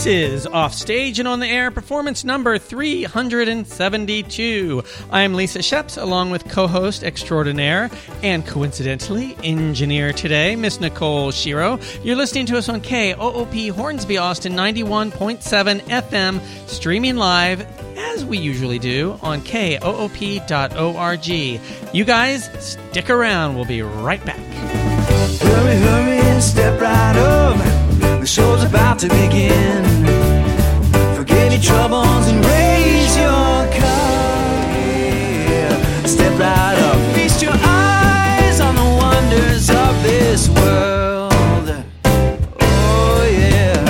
This is Off Stage and On the Air, performance number 372. I'm Lisa Sheps, along with co-host extraordinaire and coincidentally engineer today, Miss Nicole Shiro. You're listening to us on KOOP Hornsby, Austin, 91.7 FM, streaming live, as we usually do, on koop.org. You guys, stick around. We'll be right back. Hurry, hurry, and step right up. The show's about to begin. Forget your troubles and raise your cup. Yeah. Step right up. Feast your eyes on the wonders of this world. Oh, yeah.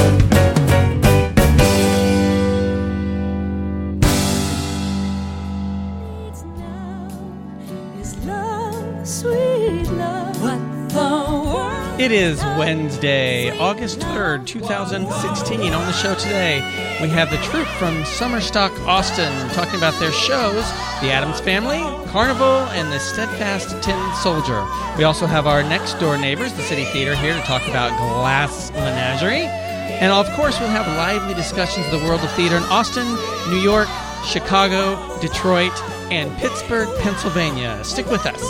Is love, sweet love, what the world. It is Wednesday, August 3rd, 2016. On the show today, we have the troupe from Summerstock, Austin, talking about their shows, The Addams Family, Carnival, and The Steadfast Tin Soldier. We also have our next-door neighbors, the City Theater, here to talk about Glass Menagerie. And, of course, we'll have lively discussions of the world of theater in Austin, New York, Chicago, Detroit, and Pittsburgh, Pennsylvania. Stick with us.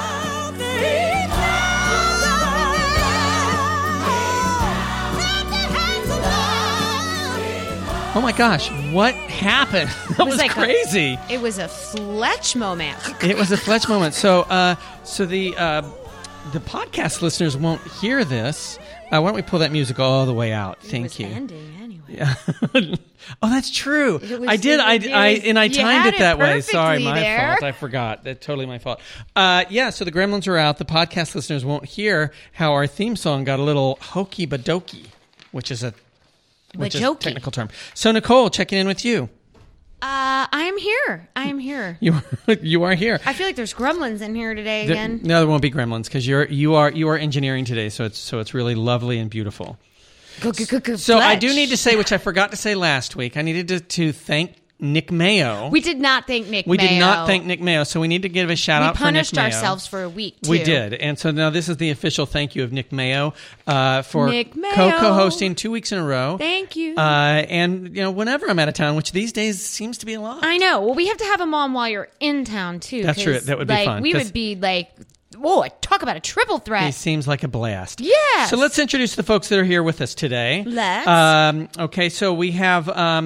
Oh my gosh, what happened? That was like crazy. It was a Fletch moment. It was a Fletch moment. So the podcast listeners won't hear this. Why don't we pull that music all the way out? Thank you. Ending anyway. Yeah. Oh, that's true. I did. I timed it that way. Sorry, my fault. I forgot. That's totally my fault. Yeah. So the Gremlins are out. The podcast listeners won't hear how our theme song got a little hokey badokey, which is a technical term. So Nicole, checking in with you. I'm here. You are here. I feel like there's gremlins in here today again. No, there won't be gremlins because you are engineering today. So it's really lovely and beautiful. So I do need to say, which I forgot to say last week, I needed to thank Nick Mayo. We did not thank Nick Mayo. We did not thank Nick Mayo, so we need to give a shout out for Nick Mayo. We punished ourselves for a week, too. We did, and so now this is the official thank you of Nick Mayo for Nick Mayo. co-hosting 2 weeks in a row. Thank you. And whenever I'm out of town, which these days seems to be a lot. I know. Well, we have to have him on while you're in town, too. That's true. That would be fun. We would be like... Whoa, talk about a triple threat. He seems like a blast. Yes. So let's introduce the folks that are here with us today. Let's. Okay, so we have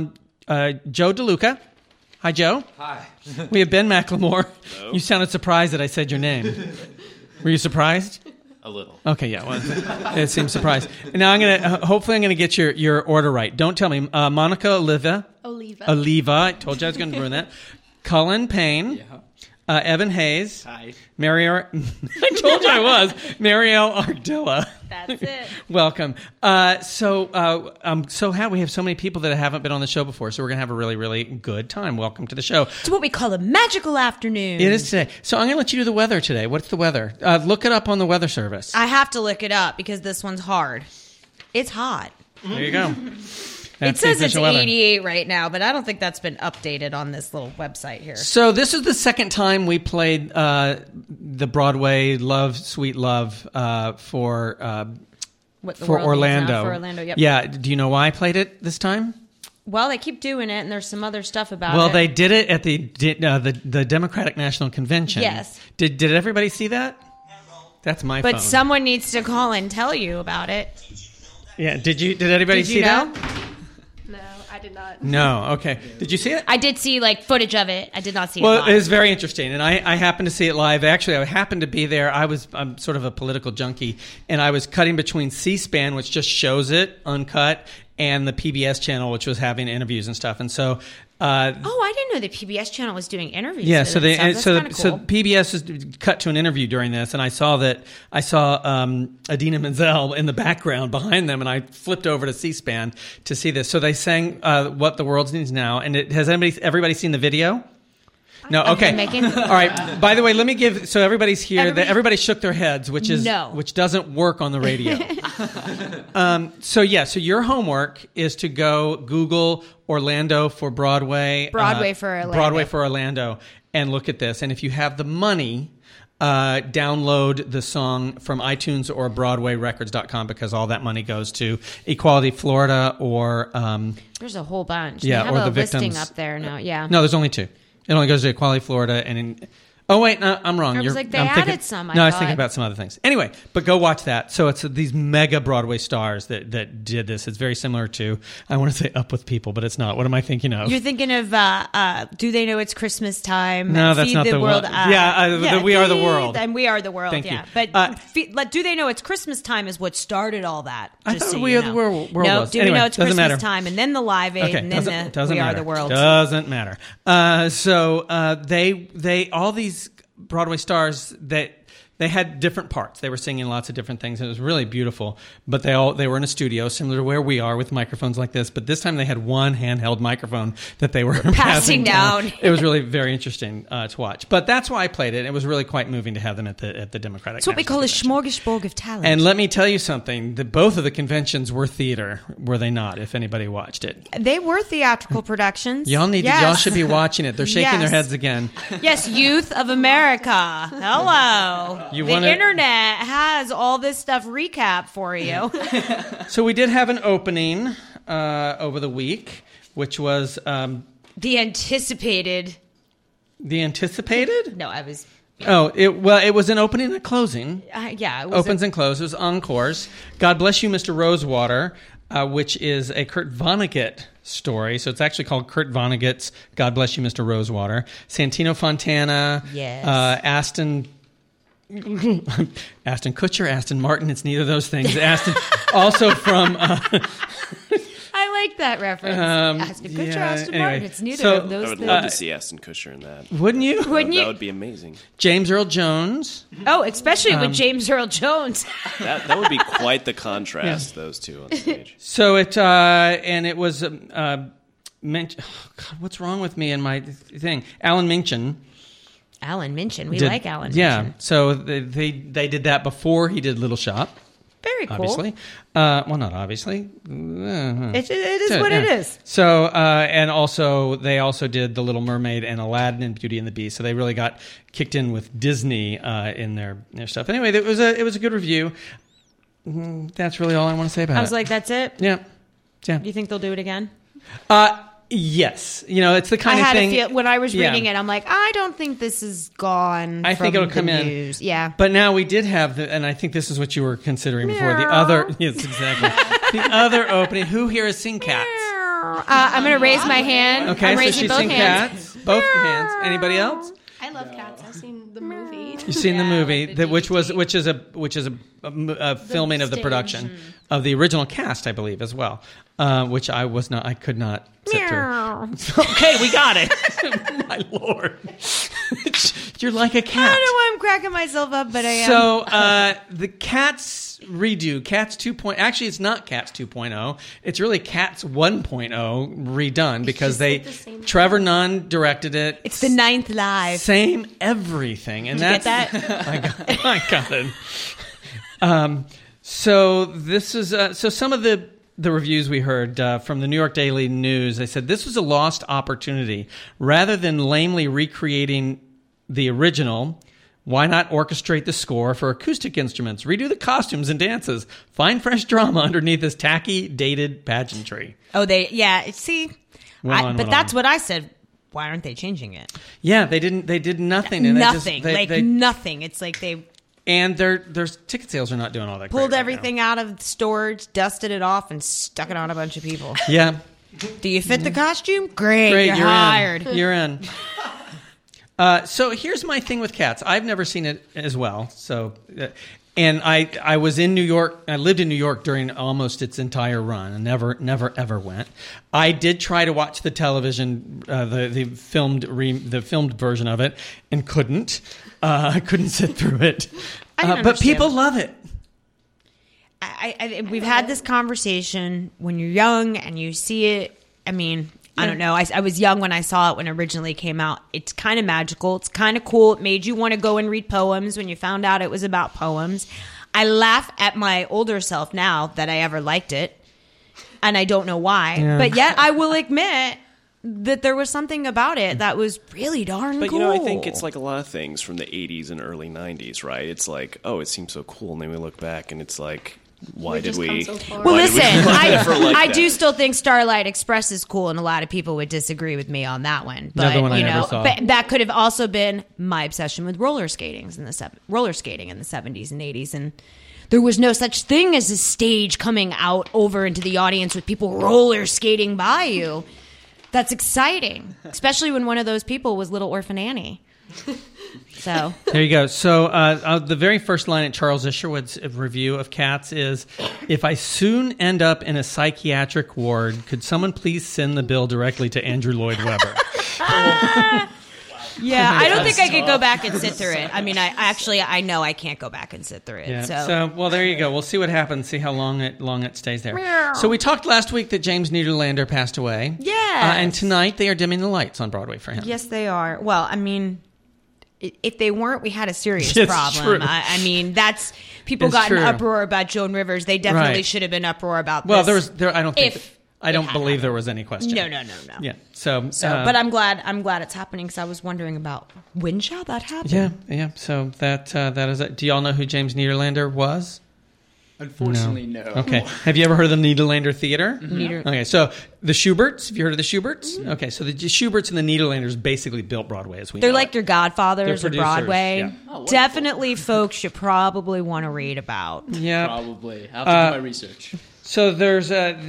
Joe DeLuca. Hi, Joe. Hi. We have Ben McLemore. Hello. You sounded surprised that I said your name. Were you surprised? A little. Okay, yeah. Well, it seems surprised. And now I'm gonna get your order right. Don't tell me. Monica Oliva. I told you I was going to ruin that. Cullen Payne. Yeah. Evan Hayes. Hi. I told you I was. Marielle Ardilla. That's it. Welcome. So I'm so happy we have so many people that haven't been on the show before, so we're going to have a really, really good time. Welcome to the show. It's what we call a magical afternoon. It is today. So I'm going to let you do the weather today. What's the weather? Look it up on the weather service. I have to look it up because this one's hard. It's hot. There you go. It says it's 88 right now, but I don't think that's been updated on this little website here. So this is the second time we played the Broadway Love, Sweet Love for Orlando. For Orlando, yep. Yeah. Do you know why I played it this time? Well, they keep doing it, and there's some other stuff about it. Well, they did it at the Democratic National Convention. Yes. Did everybody see that? That's my phone. But someone needs to call and tell you about it. Yeah. Did anybody see that? No, I did not. No. Okay. Did you see it? I did see footage of it. I did not see it Well, live. it was very interesting, and I happened to see it live. Actually, I happened to be there. I'm sort of a political junkie, and I was cutting between C-SPAN, which just shows it uncut, and the PBS channel, which was having interviews and stuff. And so, I didn't know the PBS channel was doing interviews. yeah. with So it and stuff. That's kinda cool. PBS is cut to an interview during this, and I saw Idina Menzel in the background behind them, and I flipped over to C-SPAN to see this. So they sang "What the World Needs Now," and has everybody seen the video? No, okay. All right. By the way, let me give. So everybody's here. Everybody shook their heads, which doesn't work on the radio. So your homework is to go Google Orlando for Broadway. Broadway for Orlando. Broadway for Orlando, and look at this. And if you have the money, download the song from iTunes or BroadwayRecords.com because all that money goes to Equality Florida or There's a whole bunch. Yeah, they have or a the victims listing up there now. Yeah. No, there's only 2. It only goes to Equality Florida and oh wait, no, I'm wrong. I was like, they I'm added thinking, some, I No, I was thought. thinking about some other things. Anyway, but go watch that. So it's these mega Broadway stars that did this. It's very similar to, I want to say Up With People, but it's not. What am I thinking of? You're thinking of Do They Know It's Christmas Time? No, that's Feed not the world. one. The We Are the World. And We Are the World, Thank yeah. you. But Do They Know It's Christmas Time is what started all that. I just thought so We you Are know. the World No, was. Do Anyway, We Know It's doesn't Christmas matter. Time, and then the Live Aid, Okay, and then doesn't We matter. Are the World. Doesn't matter. So they all these Broadway stars that they had different parts. They were singing lots of different things, and it was really beautiful. But they were in a studio similar to where we are with microphones like this. But this time they had one handheld microphone that they were passing down. It was really very interesting to watch. But that's why I played it. It was really quite moving to have them at the Democratic. It's what we call a National smorgasbord of talent. And let me tell you something. Both of the conventions were theater, were they not? If anybody watched it, they were theatrical productions. y'all should be watching it. They're shaking their Yes. heads again. Yes, Youth of America. Hello. You the wanna- internet has all this stuff recap for you. So we did have an opening over the week, which was The anticipated. the anticipated. No, I was. It was an opening and a closing. Yeah, it was. Opens and closes, encores. God Bless You, Mr. Rosewater, which is a Kurt Vonnegut story. So it's actually called Kurt Vonnegut's God Bless You, Mr. Rosewater. Santino Fontana. Yes. Aston Kutcher, Aston Martin. It's neither of those things. Aston, also from. I like that reference. Aston Kutcher, Aston anyway. Martin. It's neither So, of those I would things. love to see Aston Kutcher in that. Wouldn't you? Wouldn't you? That would be amazing. James Earl Jones. Oh, especially with James Earl Jones. That would be quite the contrast, those two on stage. So it was meant. Oh God, what's wrong with me and my thing? Alan Menken. Alan Menken. We did- like Alan Yeah. Menken. So they did that before he did Little Shop. Very cool. Obviously, well, not obviously. It is what it is. So, and also they also did The Little Mermaid and Aladdin and Beauty and the Beast. So they really got kicked in with Disney in their stuff. Anyway, it was a good review. That's really all I want to say about it. I was like, that's it? yeah. Do you think they'll do it again? Yes. It's the kind I of had thing. a feel when I was Yeah. reading it. I'm like, I don't think this is gone. I think from it'll come the in. news. Yeah. But now we did have and I think this is what you were considering before. The other, yes, exactly. The other opening. Who here has seen Cats? I'm going to raise my hand. Okay, I'm so raising she's both seen hands. Cats. Both hands. Anybody else? I love Cats. I've seen the movie. You've seen the movie, like the which is a filming of the stage. production of the original cast, I believe, as well. Which I could not sit through. Okay, we got it. My Lord, you're like a cat. I don't know why I'm cracking myself up, but I am. So the Cats redo, Cats 2.0. Actually, it's not Cats 2.0. It's really Cats 1.0 redone because just like the same Trevor Nunn directed it. It's the 9th live. Same everything, and Get that's that? I got it. So this is so some of the reviews we heard from the New York Daily News. They said this was a lost opportunity. Rather than lamely recreating the original, why not orchestrate the score for acoustic instruments, redo the costumes and dances, find fresh drama underneath this tacky, dated pageantry? Oh, see, Went on, but went that's on. what I said. Why aren't they changing it? Yeah, they didn't. They did nothing. And Nothing. They Nothing. It's like they and their ticket sales are not doing all that. pulled great right everything out of storage, dusted it off, and stuck it on a bunch of people. now. Yeah. Do you fit the costume? Great, Great, you're you're hired. in. You're in. So here's my thing with Cats. I've never seen it as well. So, and I was in New York. I lived in New York during almost its entire run, and never ever went. I did try to watch the television, the filmed version of it, and couldn't. I couldn't sit through it. I can But understand. people love it. We've had this conversation when you're young and you see it. I mean, I don't know. I was young when I saw it when it originally came out. It's kind of magical. It's kind of cool. It made you want to go and read poems when you found out it was about poems. I laugh at my older self now that I ever liked it. And I don't know why. Yeah. But yet I will admit that there was something about it that was really darn But cool. you know, I think it's like a lot of things from the 80s and early 90s, right? It's like, oh, it seems so cool, and then we look back and it's like, why did just we? come so far. Well, why did we listen, never like I that? do still think Starlight Express is cool, and a lot of people would disagree with me on that one. But Another one I you never know, saw. but that could have also been my obsession with roller skating in the 70s and 80s, and there was no such thing as a stage coming out over into the audience with people roller skating by you. That's exciting, especially when one of those people was Little Orphan Annie. So There you go. So the very first line at Charles Isherwood's review of Cats is, if I soon end up in a psychiatric ward, could someone please send the bill directly to Andrew Lloyd Webber? yeah, I don't think I could go back and sit through it. I mean, I know I can't go back and sit through it. Yeah. So Well, there you go. We'll see what happens. See how long it stays there. So we talked last week that James Nederlander passed away. Yes. And tonight they are dimming the lights on Broadway for him. yes, they are. Well, I mean, if they weren't, we had a serious It's problem. true. I mean, that's people It's got true. an uproar about Joan Rivers. They definitely Right. should have been uproar about Well, this. I don't had believe there was any question. No. Yeah. So, But I'm glad it's happening because I was wondering about when shall that happen. yeah. So that is it. Do y'all know who James Nederlander was? Unfortunately, no. Okay. Have you ever heard of the Nederlander Theater? Neder- Okay. So the Schuberts. Have you heard of the Schuberts? Okay. So the Schuberts and the Nederlanders basically built Broadway as we They're know like it. your godfathers They're of producers, Broadway. yeah. Oh, wonderful. Definitely folks you probably want to read about. Yeah. Probably. I'll have to do my research. So there's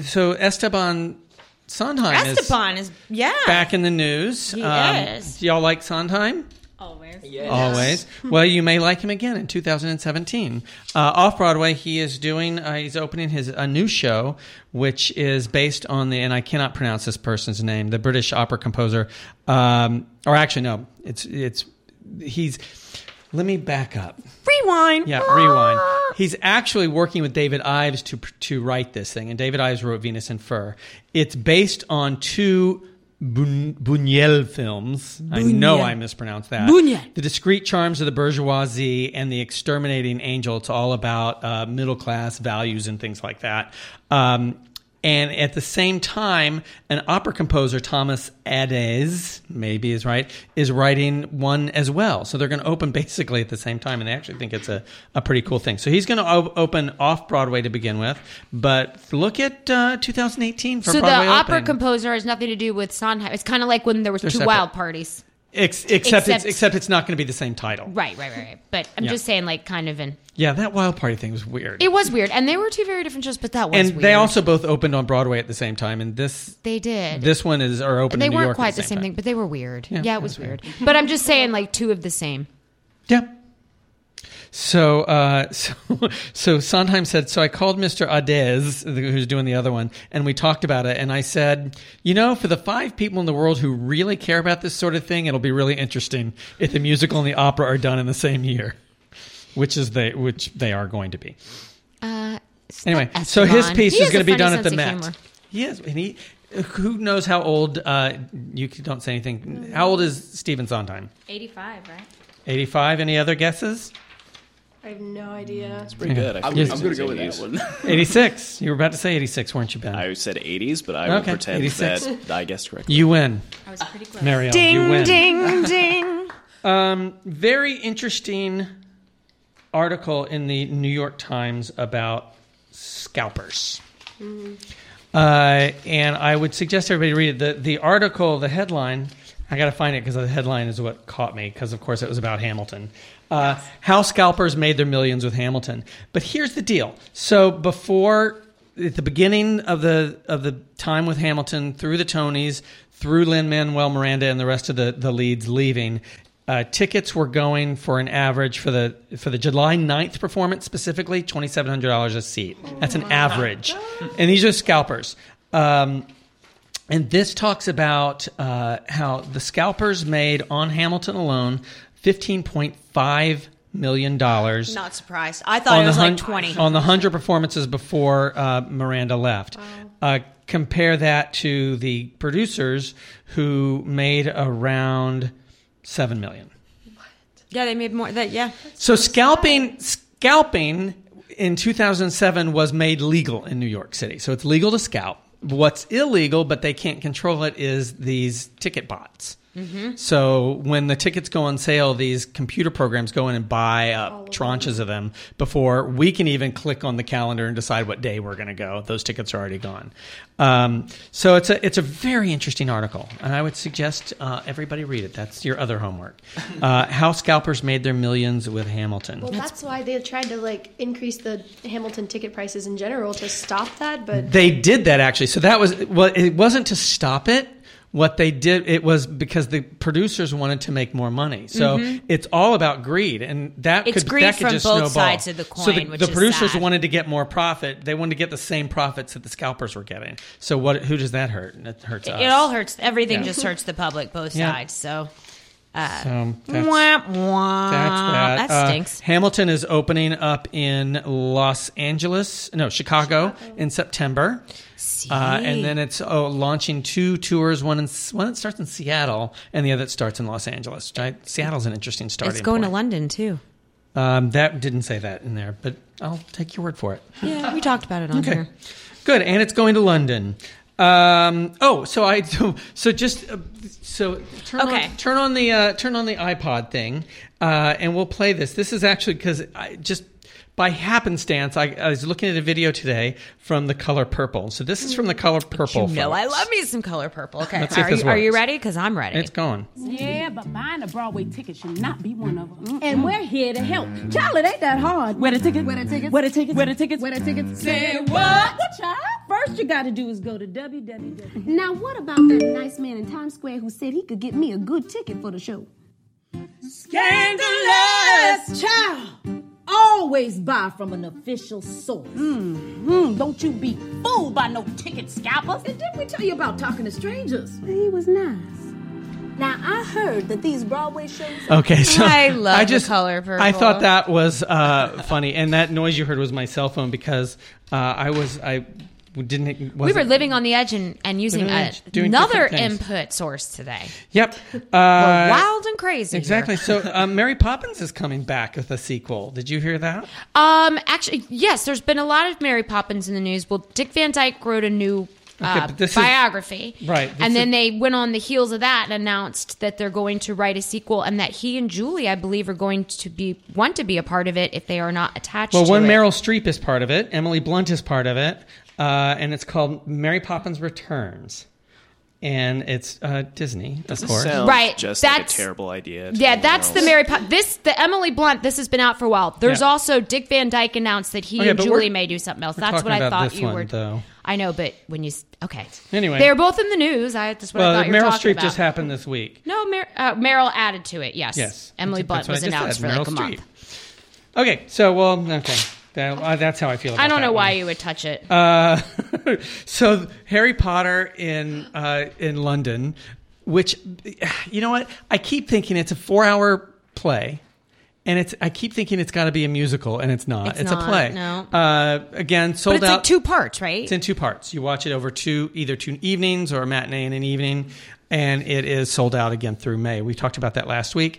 Esteban Sondheim Esteban is back in the news. Yes. Do y'all like Sondheim? Always. Yes. Always. Well, you may like him again in 2017. Off Broadway, he is doing. He's opening a new show, which is based on and I cannot pronounce this person's name, the British opera composer. Or actually, no, he's. Let me back up. Rewind. Yeah, rewind. He's actually working with David Ives to write this thing, and David Ives wrote Venus and Fur. It's based on two Buñuel films. I know I mispronounced that. Buñuel. The Discreet Charms of the Bourgeoisie and The Exterminating Angel. It's all about middle class values and things like that. And at the same time, an opera composer, Thomas Adès, maybe is right, is writing one as well. So they're going to open basically at the same time, and they actually think it's a pretty cool thing. So he's going to open off Broadway to begin with, but look at 2018 for So Broadway the opera opening. composer has nothing to do with Sondheim. It's kind of like when there was They're two separate. wild parties. Except it's not going to be the same title. Right. But I'm Yeah. just saying, like, kind of in. Yeah, that Wild Party thing was weird. It was weird, and they were two very different shows, but that was And weird. they also both opened on Broadway at the same time, and this did. one is open and they in New weren't York quite at the same time. thing, but they were weird. Yeah, Yeah, it was weird. But I'm just saying, like, two of the same. Yeah. So Sondheim said, so I called Mr. Adès, who's doing the other one, and we talked about it, and I said, for the 5 people in the world who really care about this sort of thing, it'll be really interesting if the musical and the opera are done in the same year, which they are going to be. Anyway, so his piece is going to be done at the Met. He is, and who knows how old, you don't say anything, how old is Stephen Sondheim? 85, right? 85, any other guesses? I have no idea. It's pretty good. I'm Yes. going to go with that one. 86. You were about to say 86, weren't you, Ben? I said 80s, but I will Okay, pretend 86. that I guessed correctly. You win, I was pretty close. Marielle. You win. Ding, ding. Very interesting article in the New York Times about scalpers. And I would suggest everybody read it. The article, the headline, I got to find it because the headline is what caught me because, of course, it was about Hamilton. How scalpers made their millions with Hamilton. But here's the deal. So at the beginning of the time with Hamilton, through the Tonys, through Lin-Manuel Miranda and the rest of the leads leaving, tickets were going for an average for the July 9th performance specifically, $2,700 a seat. That's an average. And these are scalpers. And this talks about how the scalpers made on Hamilton alone $15.5 million. Not surprised. I thought it was like 20. On the 100 performances before Miranda left. Compare that to the producers who made around $7 million. Yeah, they made more. So scalping in 2007 was made legal in New York City. So it's legal to scalp. What's illegal, but they can't control it, is these ticket bots. So when the tickets go on sale, these computer programs go in and buy up tranches of them before we can even click on the calendar and decide what day we're going to go. Those tickets are already gone. So it's a very interesting article, and I would suggest everybody read it. That's your other homework. How scalpers made their millions with Hamilton. Well, that's why they tried to increase the Hamilton ticket prices in general to stop that, but They did that actually. So that was it wasn't to stop it. What they did, it was because the producers wanted to make more money. So it's all about greed, and It's greed that could from just both snowball. sides of the So coin, which the is producers sad. wanted to get more profit. They wanted to get the same profits that the scalpers were getting. So who does that hurt? It hurts us. It all hurts. Everything Yeah. just hurts the public, both Yeah. sides. So, So that's that that. stinks. Hamilton is opening up in Chicago in September. And then it's launching 2 tours. One that starts in Seattle, and the other that starts in Los Angeles. Right? Seattle's an interesting starting It's going to point. London too. That didn't say that in there, but I'll take your word for it. Yeah, we talked about it on Okay, here. good. And it's going to London. So turn on the iPod thing, and we'll play this. This is actually because by happenstance, I was looking at a video today from The Color Purple. So this is from The Color Purple. You know, folks. I love me some Color Purple. Okay, Let's see if this are you works. ready? Because I'm ready. It's going. Yeah, but buying a Broadway ticket should not be one of them. And we're here to help. Child, it ain't that hard. Where the ticket? Where the tickets? Where the tickets? Where the tickets? Where the tickets? Say what? What, child? First you got to do is go to www. Now, what about that nice man in Times Square who said he could get me a good ticket for the show? Scandalous! Child! Always buy from an official source. Don't you be fooled by no ticket scalpers. And didn't we tell you about talking to strangers? He was nice. Now, I heard that these Broadway shows... Okay, so I love The Color Purple. I thought that was funny, and that noise you heard was my cell phone because we were living on the edge and using doing another different things. input source today. Yep. We're wild and crazy. Exactly. here. So Mary Poppins is coming back with a sequel. Did you hear that? Actually, yes. There's been a lot of Mary Poppins in the news. Well, Dick Van Dyke wrote a new but this is- biography, Right, this And then is- they went on the heels of that and announced that they're going to write a sequel, and that he and Julie, I believe, are going to want to be a part of it if they are not attached. Well, to one it. Meryl Streep is part of it. Emily Blunt is part of it. And it's called Mary Poppins Returns. And it's Disney, of course. Sounds Right, just like a that's- terrible idea. to Yeah, anyone that's the else. Mary Poppins. The Emily Blunt. This has been out for a while. There's Yeah. also Dick Van Dyke announced that he Okay, and but Julie we're- may do something else. we're That's what talking I about thought this you one, were. though. I know, but when you okay. Anyway. they were both in the news. That's what I Well, thought you were Meryl talking Streep about. just happened this week. No, Meryl added to it. Yes. Yes. Emily Blunt That's was what I announced just for said, like a Meryl month. Streep. Okay, okay. That's how I feel about I don't know that why one. you would touch it. So Harry Potter in London, which, you know what? I keep thinking it's a 4-hour play. And I keep thinking it's got to be a musical, and it's not. It's a not, play. no. Again, sold but it's out. like 2 parts, right? It's in 2 parts. You watch it over either 2 evenings or a matinee and an evening, and it is sold out again through May. We talked about that last week,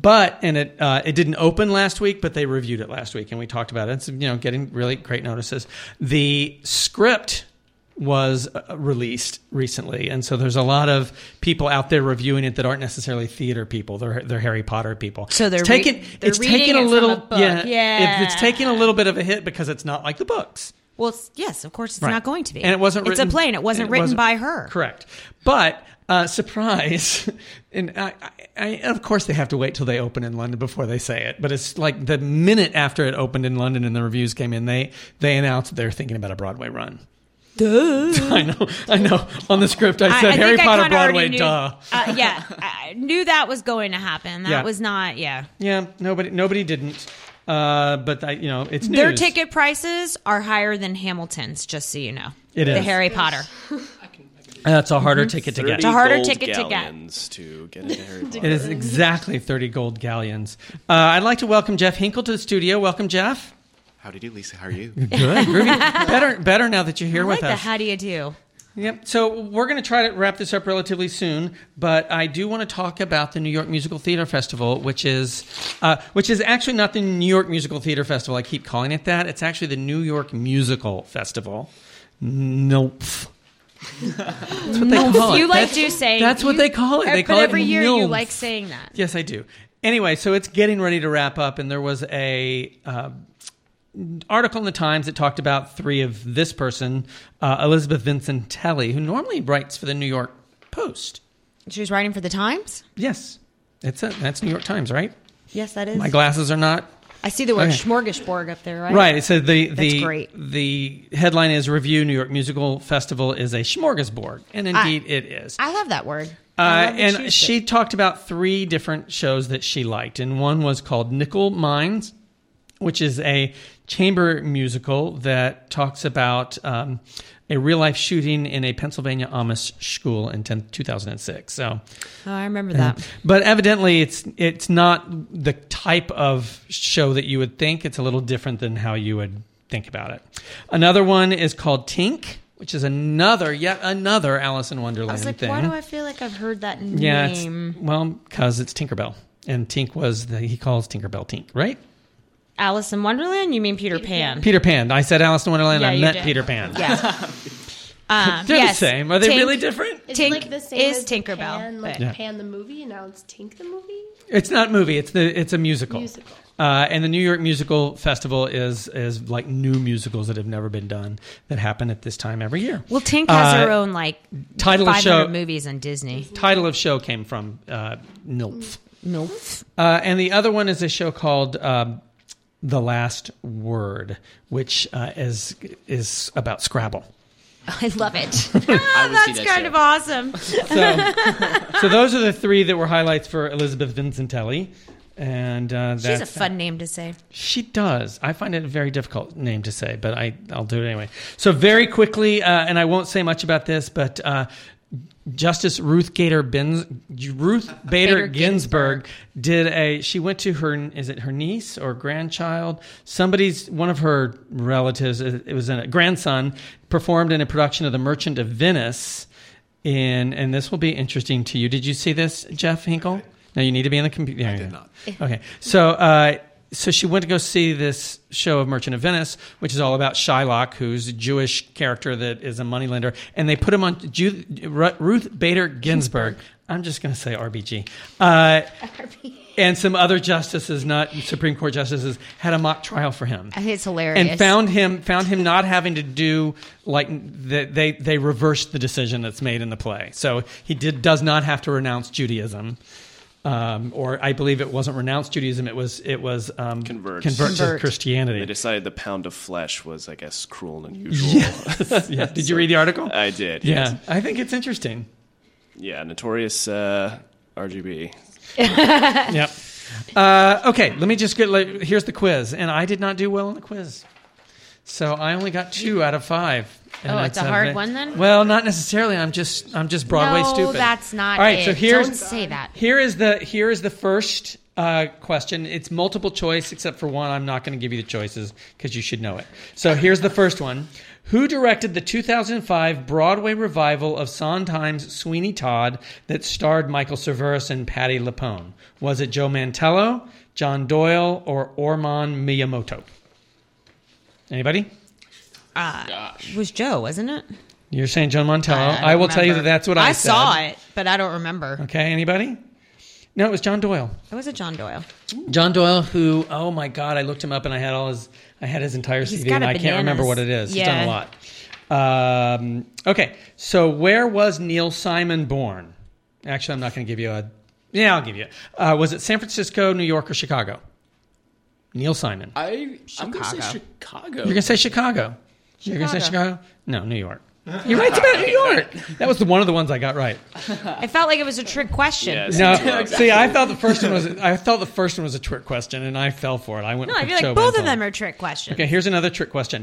it didn't open last week, but they reviewed it last week, and we talked about it. It's getting really great notices. The script was released recently, and so there's a lot of people out there reviewing it that aren't necessarily theater people. They're Harry Potter people. So they're it's taking reading a it from little a book. It's taking a little bit of a hit because it's not like the books. Well, yes, of course, it's Right. not going to be. And it wasn't It's written. a play, and it wasn't written by her. Correct. But surprise, and of course they have to wait till they open in London before they say it. But it's like the minute after it opened in London and the reviews came in, they announced they're thinking about a Broadway run. Duh. I know. On the script, I said I Harry think I Potter kinda already Broadway. knew, Duh. Yeah, I knew that was going to happen. That Yeah. was not. Yeah. Yeah. Nobody didn't. But it's news. Their ticket prices are higher than Hamilton's, just so you know. It The is. Harry Potter. It's a harder ticket to get. It's a harder 30 ticket to get. galleons to get into Harry Potter. It is exactly 30 gold galleons. I'd like to welcome Jeff Hinkle to the studio. Welcome, Jeff. Howdy do, Lisa. How are you? Good. Groovy. Better now that you're here I with like the us. how do you do? Yep. So we're going to try to wrap this up relatively soon, but I do want to talk about the New York Musical Theater Festival, which is actually not the New York Musical Theater Festival. I keep calling it that. It's actually the New York Musical Festival. Nope. That's what they call it. You like to say. That's what they call it. They call but it every year you MILF. like saying that. Yes, I do. Anyway, so it's getting ready to wrap up, and there was a article in the Times that talked about three of this person, Elizabeth Vincentelli, who normally writes for the New York Post. She was writing for the Times? Yes. That's New York Times, right? Yes, that is. My glasses are not. I see the word Okay. smorgasbord up there, right? Right. It said That's great. headline is Review New York Musical Festival is a smorgasbord. And indeed it is. I love that word. I love that And used she it. talked about three different shows that she liked. And one was called Nickel Mines, which is a chamber musical that talks about a real-life shooting in a Pennsylvania Amish school in 2006. So, Oh, I remember that. but evidently, it's not the type of show that you would think. It's a little different than how you would think about it. Another one is called Tink, which is yet another Alice in Wonderland I was like, thing. why do I feel like I've heard that Yeah, name? because it's Tinkerbell, and Tink he calls Tinkerbell Tink, right? Alice in Wonderland? You mean Peter Pan? Peter Pan. I said Alice in Wonderland. Yeah, I you meant did. Peter Pan. Yeah. They're yes. the same. Are they Tink- really different? It's Tink like the same is as Tinkerbell, Pan, like but- Yeah. Pan the movie, and now it's Tink the movie. It's not movie. It's a musical. Musical. And the New York Musical Festival is like new musicals that have never been done that happen at this time every year. Well, Tink has her own title of 500 show movies on Disney. Title of show came from NILF. NILF. And the other one is a show called The Last Word, which is about Scrabble. I love it. I would see That's that kind show. of awesome. So those are the three that were highlights for Elizabeth Vincentelli. And She's a fun name to say. She does. I find it a very difficult name to say, but I'll do it anyway. So very quickly, and I won't say much about this, but Justice Ruth Bader Ginsburg she went to her niece or grandchild? One of her relatives, it was a grandson, performed in a production of The Merchant of Venice. And this will be interesting to you. Did you see this, Jeff Hinkle? No, you need to be in the computer. I did not. Okay. So she went to go see this show of Merchant of Venice, which is all about Shylock, who's a Jewish character that is a moneylender. And they put him on Ruth Bader Ginsburg. I'm just going to say RBG. And some other justices, not Supreme Court justices, had a mock trial for him. I think it's hilarious. And found him not having to do they reversed the decision that's made in the play. So he does not have to renounce Judaism. Or I believe it wasn't renounced Judaism. It was Convert to Christianity. They decided the pound of flesh was, I guess, cruel and unusual. Yes. Yeah. Did you read the article? I did. Yeah. Yes. I think it's interesting. Yeah, notorious RGB. Yep. Okay, let me just here's the quiz, and I did not do well on the quiz, so I only got 2 out of 5. And Oh, it's a hard one then? Well, not necessarily. I'm just Broadway no, stupid. that's not All right, it. so here's Don't say that. Here is the first question. It's multiple choice, except for one. I'm not going to give you the choices because you should know it. So here's the first one. Who directed the 2005 Broadway revival of Sondheim's Sweeney Todd that starred Michael Cerveris and Patti LuPone? Was it Joe Mantello, John Doyle, or Orman Miyamoto? Anybody? It was Joe, wasn't it? You're saying Joe Mantello. I I will tell you remember. that that's what I said. saw it, but I don't remember. Okay, anybody? No, it was John Doyle. It was a John Doyle. John Doyle, who, oh my God, I looked him up and I had his entire He's CV got and a I can't remember bananas. what it is. Yeah. He's done a lot. Okay, so where was Neil Simon born? Actually, I'm not going to give you I'll give you. Was it San Francisco, New York, or Chicago? Neil Simon. I'm going to say Chicago. You're going to say Chicago. You're going to say Chicago? No, New York. You're right, it's about New York. That was one of the ones I got right. I felt like it was a trick question. Yes. No, see, I thought the first one was a trick question, and I fell for it. I went. No, I with feel like Joe both Mantello. of them are trick questions. Okay, here's another trick question.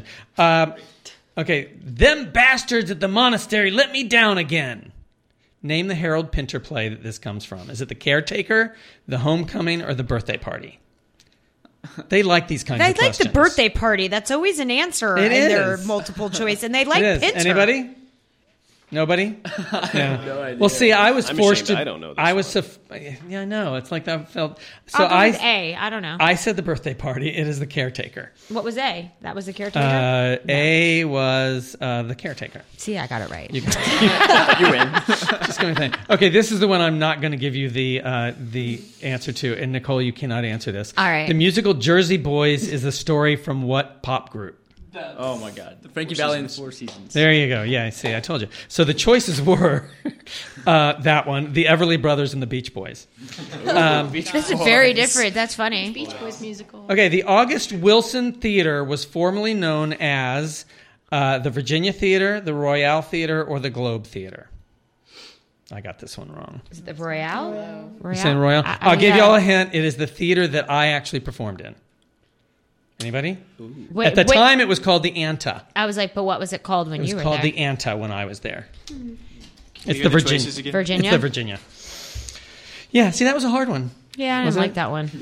Okay, them bastards at the monastery let me down again. Name the Harold Pinter play that this comes from. Is it The Caretaker, The Homecoming, or The Birthday Party? They like these kinds They of like questions. the birthday party. That's always an answer It in their is. multiple choice, and they like It is. Pinter. Anybody? Nobody? Yeah. No idea. Well, see, I was I'm forced ashamed to. I don't know this I was one. yeah, I know. It's like that felt. So I'll go with A. I don't know. I said the birthday party. It is the caretaker. What was A? That was the caretaker? A was the caretaker. See, I got it right. You win. Just gonna think. Okay, this is the one I'm not going to give you the answer to. And Nicole, you cannot answer this. All right. The musical Jersey Boys is the story from what pop group? Oh my God, the Frankie Valli and the Four Seasons. There you go. Yeah, see, I told you. So the choices were that one, the Everly Brothers and the Beach Boys. This is very different. That's funny. Beach Boys musical. Okay, the August Wilson Theater was formerly known as the Virginia Theater, the Royale Theater, or the Globe Theater. I got this one wrong. Is it the Royale? You're saying Royale? I'll give you all a hint. It is the theater that I actually performed in. Anybody? Wait, At the time, it was called the Anta. I was like, but what was it called when It was you were called there? the Anta when I was there. It's you the get the choices Virginia. again? Virginia? It's the Virginia. Yeah, see, that was a hard one. Yeah, I Was didn't it? like that one.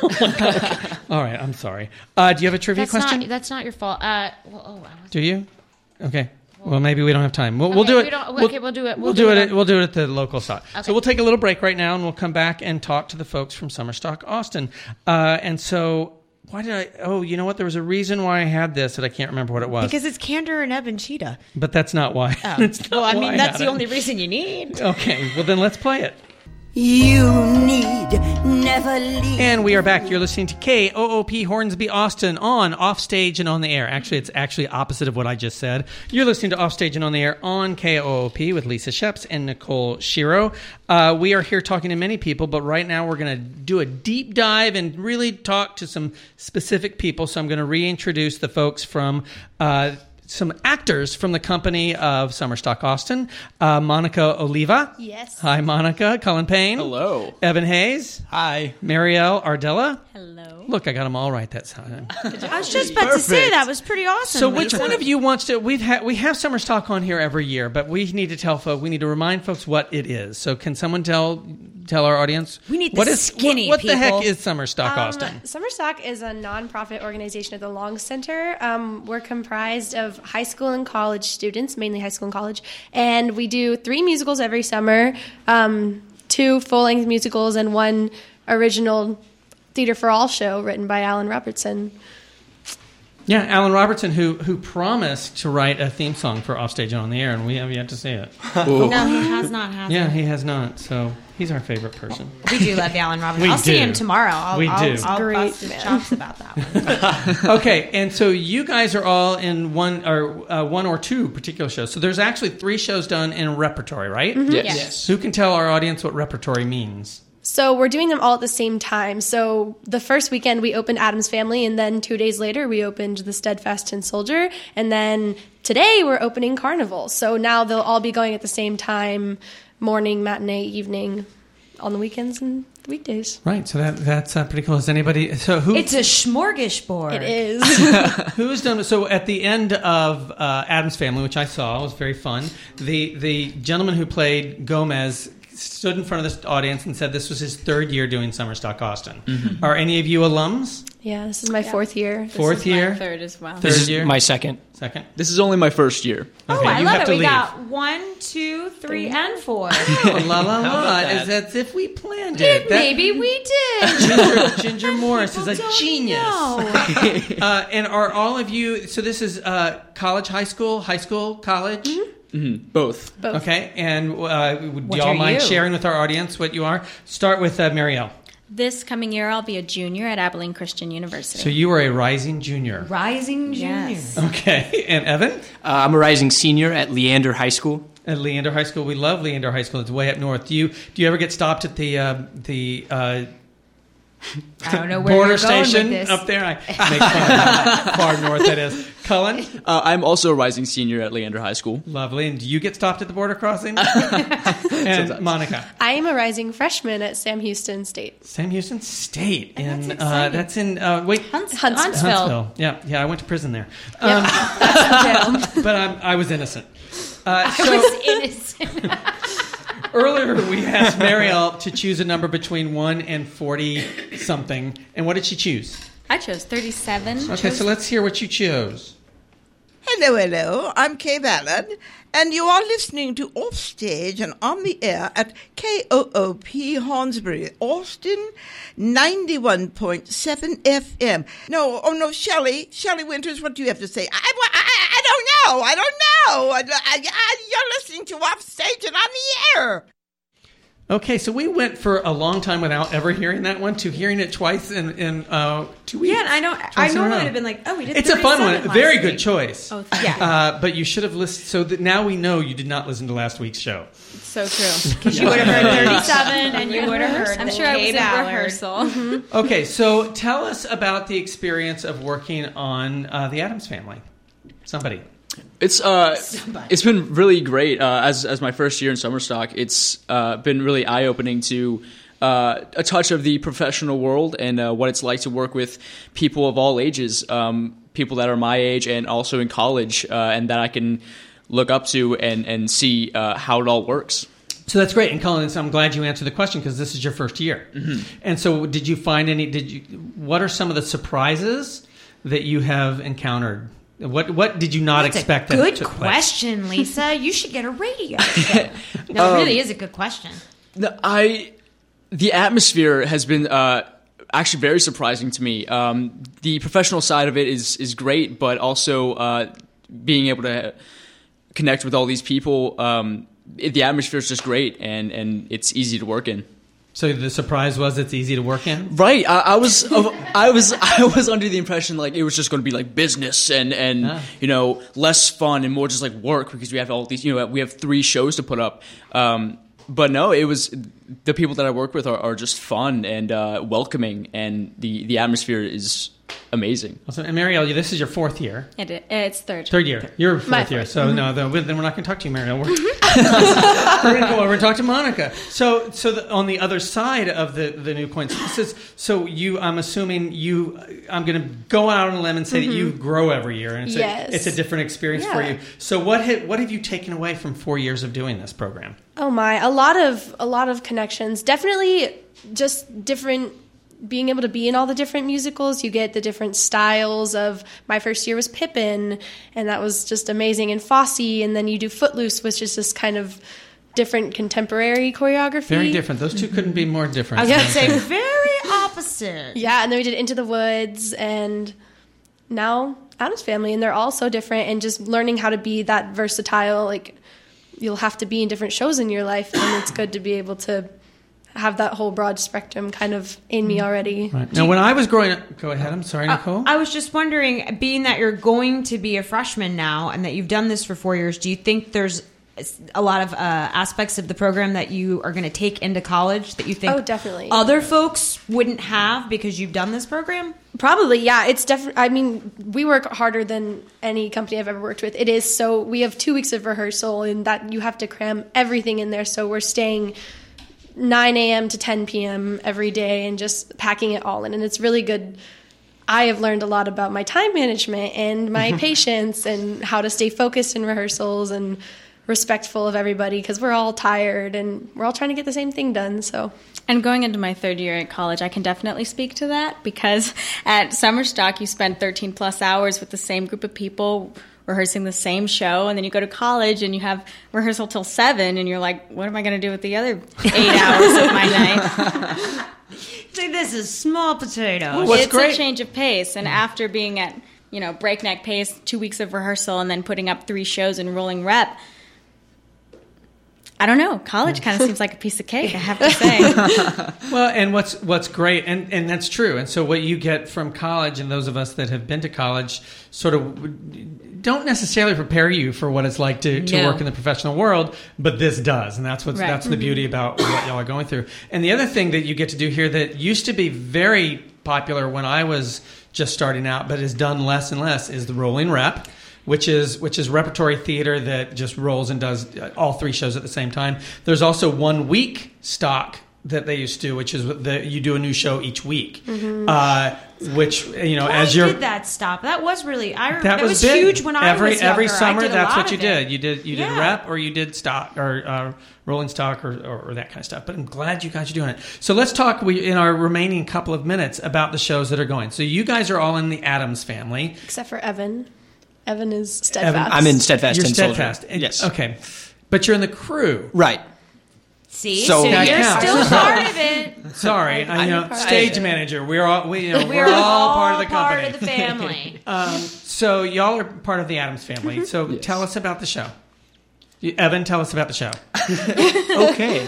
All right, I'm sorry. Do you have a trivia question? That's not your fault. Do you? Okay. Well, maybe we don't have time. We'll do it. We'll do it. We'll do it. We'll do it at the local spot. Okay. So we'll take a little break right now, and we'll come back and talk to the folks from Summerstock Austin. And so, why did I? Oh, you know what? There was a reason why I had this that I can't remember what it was. Because it's Candor and Ebb and Cheetah. But that's not why. Oh. It's not Well, I why mean, that's had the it. only reason you need. Okay. Well, then let's play it. You need never leave. And we are back. You're listening to KOOP Hornsby Austin on Offstage and on the Air. Actually, it's actually opposite of what I just said. You're listening to Offstage and on the Air on KOOP with Lisa Sheps and Nicole Shiro. We are here talking to many people, but right now we're going to do a deep dive and really talk to some specific people. So I'm going to reintroduce the folks from some actors from the company of Summerstock Austin. Monica Oliva. Yes. Hi, Monica. Cullen Payne. Hello. Evan Hayes. Hi. Marielle Ardella. Hello. Look, I got them all right that time. I was just about to say that was pretty awesome. So which one of you wants to... we have Summerstock on here every year, but we need to remind folks what it is. So can someone tell our audience? We need the skinny what the heck people. is Summerstock Austin? Summerstock is a nonprofit organization at the Long Center. We're comprised of high school and college students, mainly high school and college, and we do 3 musicals every summer, 2 full-length musicals and 1 original Theater for All show written by Alan Robertson. Yeah, Alan Robertson, who promised to write a theme song for Offstage and on the Air, and we have yet to see it. No, he has not. Yeah, he has not. So he's our favorite person. We do love Alan Robertson. We I'll see do. him tomorrow. I'll Great bust his man. chops about that one. Okay, and so you guys are all in one or 2 particular shows. So there's actually 3 shows done in repertory, right? Mm-hmm. Yes. Who can tell our audience what repertory means? So we're doing them all at the same time. So the first weekend we opened Addams Family, and then 2 days later we opened The Steadfast Tin Soldier, and then today we're opening Carnival. So now they'll all be going at the same time, morning, matinee, evening, on the weekends and weekdays. Right, so that's pretty cool. Is anybody... So who... It's a smorgasbord. It is. Who's done... So at the end of Addams Family, which I saw, was very fun, the gentleman who played Gomez stood in front of this audience and said this was his 3rd year doing Summerstock Austin. Mm-hmm. Are any of you alums? Yeah, this is my 4th year. Fourth year? 3rd as well. This 3rd is year? my second. Second? This is only my first year. Oh, Okay, I you love have it. to We leave. got 1, 2, 3, and 4. Oh, la la la. about It's that? as if we planned it. Maybe we did. Ginger Morris is a Don't genius. know. And are all of you... So this is college, high school, college? Mm-hmm. Both. Okay, and would What y'all are mind you? sharing with our audience what you are? Start with Marielle. This coming year, I'll be a junior at Abilene Christian University. So you are a rising junior. Rising junior. Yes. Okay, and Evan? I'm a rising senior at Leander High School. At Leander High School. We love Leander High School. It's way up north. Do you ever get stopped at the I don't know where border you're going station with this. up there? I make fun of how far north that is. Cullen? I'm also a rising senior at Leander High School. Lovely. And do you get stopped at the border crossing? And Sometimes. Monica? I am a rising freshman at Sam Houston State. Sam Houston State. That's And exciting. that's in Huntsville. Huntsville. Yeah, I went to prison there. That's But I was innocent. I was innocent. Earlier, we asked Marielle to choose a number between 1 and 40-something. And what did she choose? I chose 37. Okay, so let's hear what you chose. Hello. I'm Kay Ballard, And you are listening to Offstage and on the air at KOOP Hornsbury, Austin, 91.7 FM. No, Shelley Winters, what do you have to say? I don't know. You're listening to Offstage and on the air. Okay, so we went for a long time without ever hearing that one to hearing it twice in 2 weeks. Yeah, and I normally would have been like, oh, we did. It's a fun one. Very good choice. Oh, yeah. But you should have listened. So that now we know you did not listen to last week's show. So true. Because you would have heard 37 and you would have heard I'm sure I was in rehearsal. Mm-hmm. Okay, so tell us about the experience of working on The Addams Family. Somebody. It's been really great. As my first year in summer stock, it's been really eye opening to a touch of the professional world and what it's like to work with people of all ages, people that are my age and also in college, and that I can look up to and see how it all works. So that's great. And Colin, I'm glad you answered the question because this is your first year. Mm-hmm. And so did you find what are some of the surprises that you have encountered? What did you not expect? That's a good question, Lisa. You should get a radio show. No, it really is a good question. The atmosphere has been actually very surprising to me. The professional side of it is great, but also being able to connect with all these people, the atmosphere is just great, and it's easy to work in. So the surprise was it's easy to work in? Right. I was under the impression like it was just going to be like business and less fun and more just like work because we have all these, we have 3 shows to put up. But no, it was the people that I work with are just fun and welcoming, and the atmosphere is amazing. Awesome. And Marielle, this is your 4th year. It's third. Third year. You're 4th year. So Mm-hmm. no, then we're not going to talk to you, Marielle. We're going to go over and talk to Monica. So on the other side of the new points, so I'm assuming I'm going to go out on a limb and say that you grow every year, and it's a different experience for you. So what have you taken away from 4 years of doing this program? Oh my, a lot of connections. Definitely just different. Being able to be in all the different musicals, you get the different styles of, my first year was Pippin, and that was just amazing, and Fosse, and then you do Footloose, which is just kind of different contemporary choreography. Very different. Those two couldn't be more different. I was going to say very opposite. Yeah, and then we did Into the Woods, and now Addams Family, and they're all so different, and just learning how to be that versatile, like, you'll have to be in different shows in your life, and it's good to be able to have that whole broad spectrum kind of in me already. Right. Now, when I was growing up... Go ahead. I'm sorry, Nicole. I was just wondering, being that you're going to be a freshman now and that you've done this for 4 years, do you think there's a lot of aspects of the program that you are going to take into college that you think definitely. Other folks wouldn't have because you've done this program? Probably, yeah. It's definitely. I mean, we work harder than any company I've ever worked with. It is so. We have 2 weeks of rehearsal, and that you have to cram everything in there. So we're staying 9 a.m. to 10 p.m. every day and just packing it all in. And it's really good. I have learned a lot about my time management and my patience and how to stay focused in rehearsals and respectful of everybody because we're all tired and we're all trying to get the same thing done. And going into my 3rd year at college, I can definitely speak to that because at summer stock, you spend 13 plus hours with the same group of people rehearsing the same show, and then you go to college and you have rehearsal till 7, and you're like, what am I going to do with the other 8 hours of my night? So this is small potatoes. Well, it's a change of pace, and after being at breakneck pace, 2 weeks of rehearsal, and then putting up 3 shows and rolling rep, I don't know. College kind of seems like a piece of cake, I have to say. Well, and what's great, and that's true. And so what you get from college, and those of us that have been to college sort of don't necessarily prepare you for what it's like to work in the professional world, but this does. And that's that's the beauty about what y'all are going through. And the other thing that you get to do here that used to be very popular when I was just starting out, but is done less and less, is the rolling rep. Which is repertory theater that just rolls and does all 3 shows at the same time. There's also 1 week stock that they used to do, which is you do a new show each week. Mm-hmm. Which as you're did that stop? That was really that was huge when I was younger. Every summer that's what you did. You did rep or you did stock or rolling stock or that kind of stuff. But I'm glad you guys are doing it. So let's talk in our remaining couple of minutes about the shows that are going. So you guys are all in the Addams Family, except for Evan. Evan is Steadfast. I'm in Steadfast You're Tin Soldier. Steadfast. Yes. Okay. But you're in the crew. Right. See, So- so That you're counts. still part of it. Sorry, I know. part of Stage it. manager. We're all We're all part of the part company. of the family. So y'all are part of the Addams family. So tell us about the show. Evan, tell us about the show. Okay.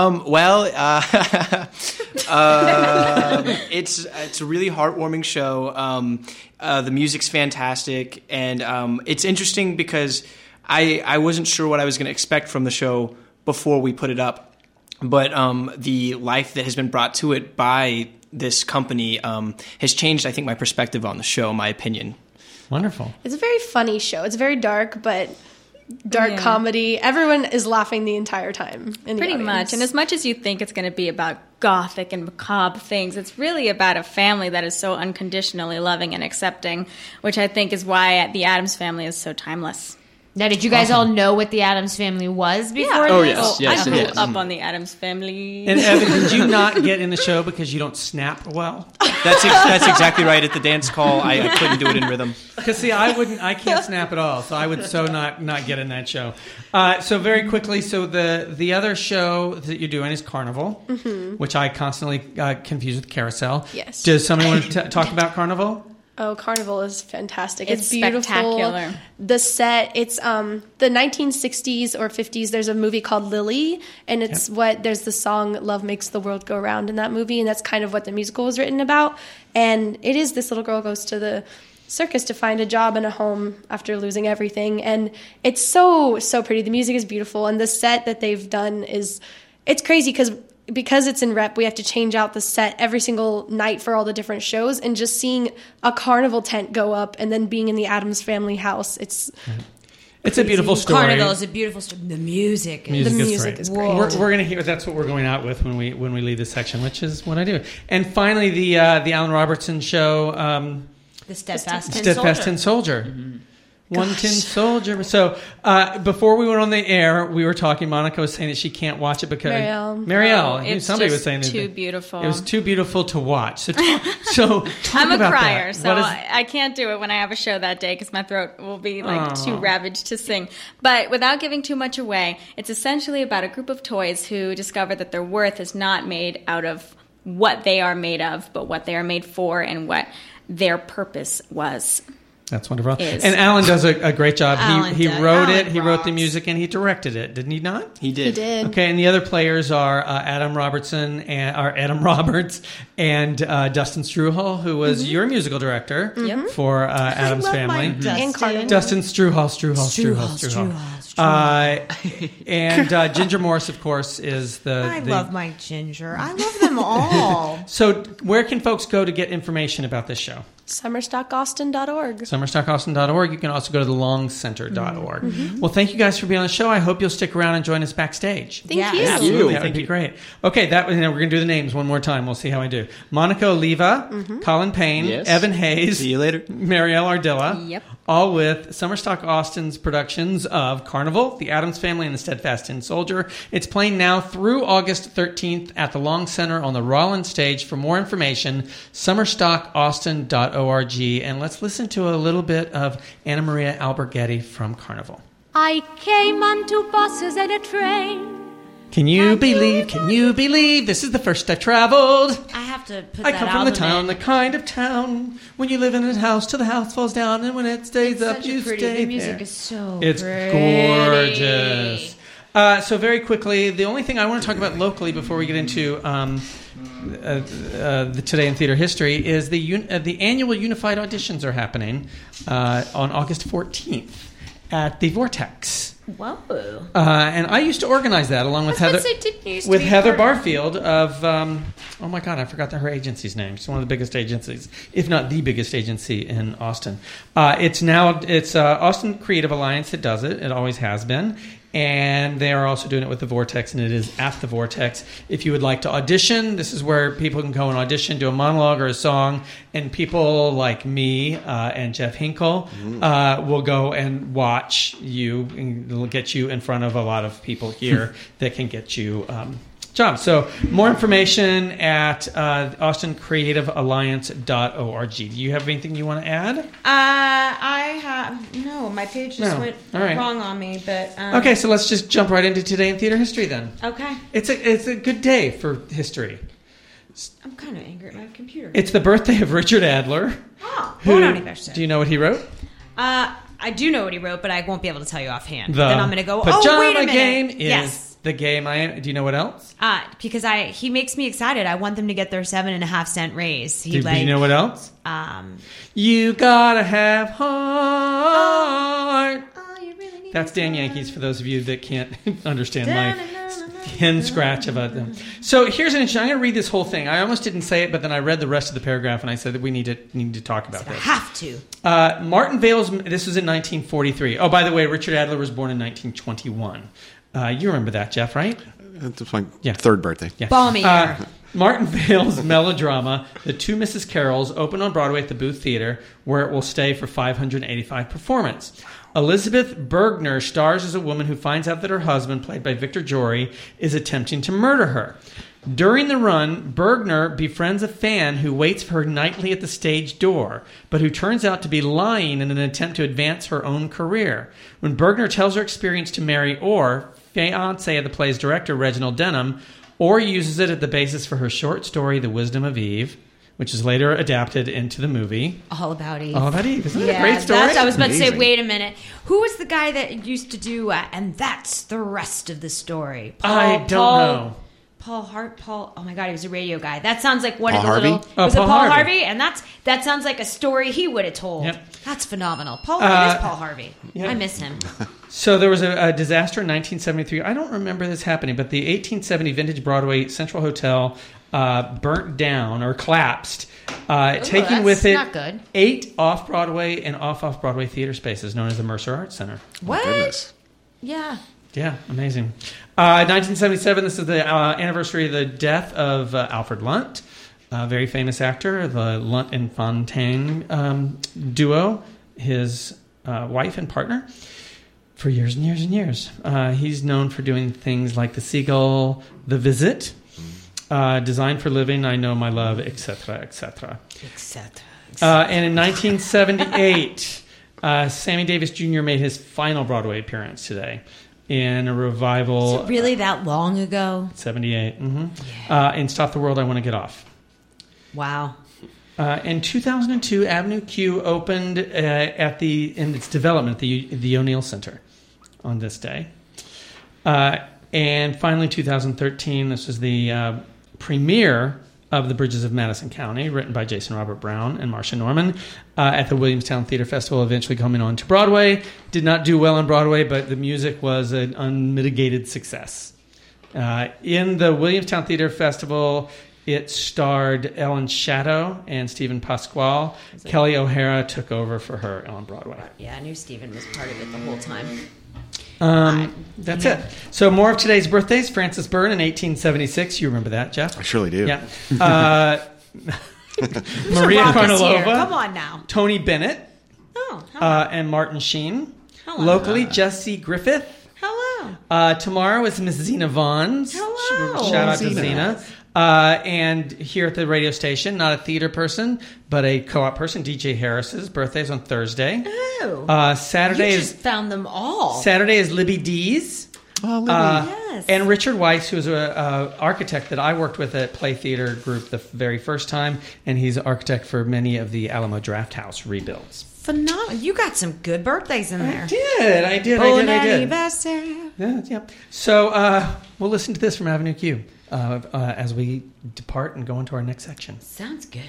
It's a really heartwarming show. The music's fantastic, and it's interesting because I wasn't sure what I was going to expect from the show before we put it up, but the life that has been brought to it by this company has changed, I think, my perspective on the show, my opinion. Wonderful. It's a very funny show. It's very dark, but dark comedy. Everyone is laughing the entire time. In the Pretty audience. much. And as much as you think it's going to be about gothic and macabre things, it's really about a family that is so unconditionally loving and accepting, which I think is why the Addams Family is so timeless. Now, did you guys all know what the Addams Family was before Oh, this? yes. I grew up on the Addams Family. And Evan, did you not get in the show because you don't snap well? That's exactly right. At the dance call, I couldn't do it in rhythm. Because see, I can't snap at all, so I would not get in that show. So very quickly, so the other show that you're doing is Carnival, which I constantly confuse with Carousel. Yes. Does somebody want to talk about Carnival? Oh, Carnival is fantastic. It's beautiful. spectacular. The set, it's the 1960s or 50s. There's a movie called Lily, and it's there's the song "Love Makes the World Go Round" in that movie, and that's kind of what the musical was written about. And it is this little girl goes to the circus to find a job and a home after losing everything, and it's so pretty. The music is beautiful, and the set that they've done it's crazy because it's in rep, we have to change out the set every single night for all the different shows, and just seeing a carnival tent go up and then being in the Addams Family house, it's a beautiful story. Carnival is a beautiful story. The music is great. We're going to hear. That's what we're going out with when we leave this section, which is what I do. And finally, the Alan Robertson show, the Steadfast Tin Soldier. One Tin Soldier. So before we went on the air, we were talking. Monica was saying that she can't watch it because Marielle. It's somebody just was saying too that beautiful. It was too beautiful to watch. So talk I'm a about crier, that. so I can't do it when I have a show that day because my throat will be too ravaged to sing. But without giving too much away, it's essentially about a group of toys who discover that their worth is not made out of what they are made of, but what they are made for and what their purpose was. That's wonderful. And Alan does a great job. He wrote it, he wrote the music, and he directed it. Didn't he not? He did. Okay, and the other players are Adam Roberts and Dustin Struhall, who was your musical director for Addams Family. Dustin Struhall. And Ginger Morris, of course, is the... I love my Ginger. I love them all. So where can folks go to get information about this show? SummerstockAustin.org. SummerstockAustin.org. You can also go to thelongcenter.org. Well, thank you guys for being on the show. I hope you'll stick around and join us backstage. Thank you. Absolutely. That would be great. Okay, we're going to do the names one more time. We'll see how I do. Monica Oliva, Colin Payne, Evan Hayes. See you later. Marielle Ardilla. Yep. All with Summerstock Austin's productions of Carnival, The Addams Family, and The Steadfast Tin Soldier. It's playing now through August 13th at the Long Center on the Rollins stage. For more information, summerstockaustin.org. And let's listen to a little bit of Anna Maria Alberghetti from Carnival. I came on two buses and a train. Can you believe this is the first I traveled? I have to put I that come from the album town, in. the kind of town when you live in a house till the house falls down, and when it stays up, Such you a pretty, stay the music there. is so It's pretty. gorgeous. So very quickly, the only thing I want to talk about locally before we get into the Today in Theater History is the annual Unified Auditions are happening on August 14th at the Vortex. Whoa. And I used to organize that along with Heather Barfield of oh my God, I forgot her agency's name. She's one of the biggest agencies, if not the biggest agency in Austin. It's Austin Creative Alliance that does it. It always has been. And they are also doing it with the Vortex, and it is at the Vortex. If you would like to audition, this is where people can go and audition, do a monologue or a song, and people like me and Jeff Hinkle will go and watch you, and it'll get you in front of a lot of people here that can get you job. So more information at austincreativealliance.org. Do you have anything you want to add? I have no. My page just went wrong on me. But okay, so let's just jump right into Today in Theater History then. Okay. It's a good day for history. I'm kind of angry at my computer. It's the birthday of Richard Adler. Oh, do you know what he wrote? I do know what he wrote, but I won't be able to tell you offhand. The then I'm going to go, Pajama wait a minute. Game is yes. the game I am. Do you know what else? Because he makes me excited. I want them to get their 7.5 cent raise. Do you know what else? You gotta have heart. That's Dan Yankees for those of you that can't understand my hen scratch about them. So here's an interesting. I'm going to read this whole thing. I almost didn't say it, but then I read the rest of the paragraph and I said that we need to talk about this. I have to. Martin Vale's. This was in 1943. Oh, by the way, Richard Adler was born in 1921. You remember that, Jeff, right? It's my third birthday. Yeah. Balmy year. Martin Vale's melodrama, The Two Mrs. Carols, opened on Broadway at the Booth Theater, where it will stay for 585 performances. Elizabeth Bergner stars as a woman who finds out that her husband, played by Victor Jory, is attempting to murder her. During the run, Bergner befriends a fan who waits for her nightly at the stage door, but who turns out to be lying in an attempt to advance her own career. When Bergner tells her experience to Mary Orr, fiancé of the play's director, Reginald Denham, Orr uses it as the basis for her short story, The Wisdom of Eve, which is later adapted into the movie. All About Eve. All About Eve. Isn't that a great story? I was about to say, wait a minute. Who was the guy that used to do, and that's the rest of the story? I don't know. Paul, oh my God, he was a radio guy. That sounds like one Paul of the Harvey? little... Oh, was it Paul Paul Harvey. Harvey? And that sounds like a story he would have told. Yep. That's phenomenal. It is Paul Harvey. Yeah. I miss him. So there was a disaster in 1973. I don't remember this happening, but the 1870 vintage Broadway Central Hotel burnt down or collapsed, taking with it not good. 8 off-Broadway and off-Broadway theater spaces known as the Mercer Arts Center. What? Goodness. Yeah. Yeah, amazing. 1977, this is the anniversary of the death of Alfred Lunt, a very famous actor, the Lunt and Fontaine duo, his wife and partner, for years and years and years. He's known for doing things like The Seagull, The Visit, Design for Living, I Know My Love, etc., etc. And in 1978, Sammy Davis Jr. made his final Broadway appearance today in a revival. Is it really that long ago? 78. Mm-hmm. Yeah. In Stop the World, I Want to Get Off. Wow. In 2002, Avenue Q opened in its development at the O'Neill Center on this day. And finally, 2013, this was the premiere of The Bridges of Madison County, written by Jason Robert Brown and Marcia Norman, at the Williamstown Theater Festival, eventually coming on to Broadway. Did not do well on Broadway, but the music was an unmitigated success. In the Williamstown Theater Festival, it starred Ellen Shadow and Stephen Pasquale. Kelly O'Hara took over for her on Broadway. Yeah, I knew Stephen was part of it the whole time. That's it. So more of today's birthdays. Frances Byrne in 1876. You remember that, Jeff? I surely do. Yeah. Maria Karnalova. Come on now. Tony Bennett. Oh, and Martin Sheen. Hello. Locally, Jesse Griffith. Hello. Tomorrow is Miss Zena Vons. Hello. Shout out to Zena. And here at the radio station, not a theater person, but a co-op person, DJ Harris's birthday is on Thursday. Oh. Saturday you just found them all. Saturday is Libby Dees. Oh, Libby. Yes. And Richard Weiss, who was an architect that I worked with at Play Theater Group the very first time, and he's an architect for many of the Alamo Draft House rebuilds. Phenomenal. You got some good birthdays in there. I did. Bon anniversaire. Yeah. So we'll listen to this from Avenue Q as we depart and go into our next section. Sounds good.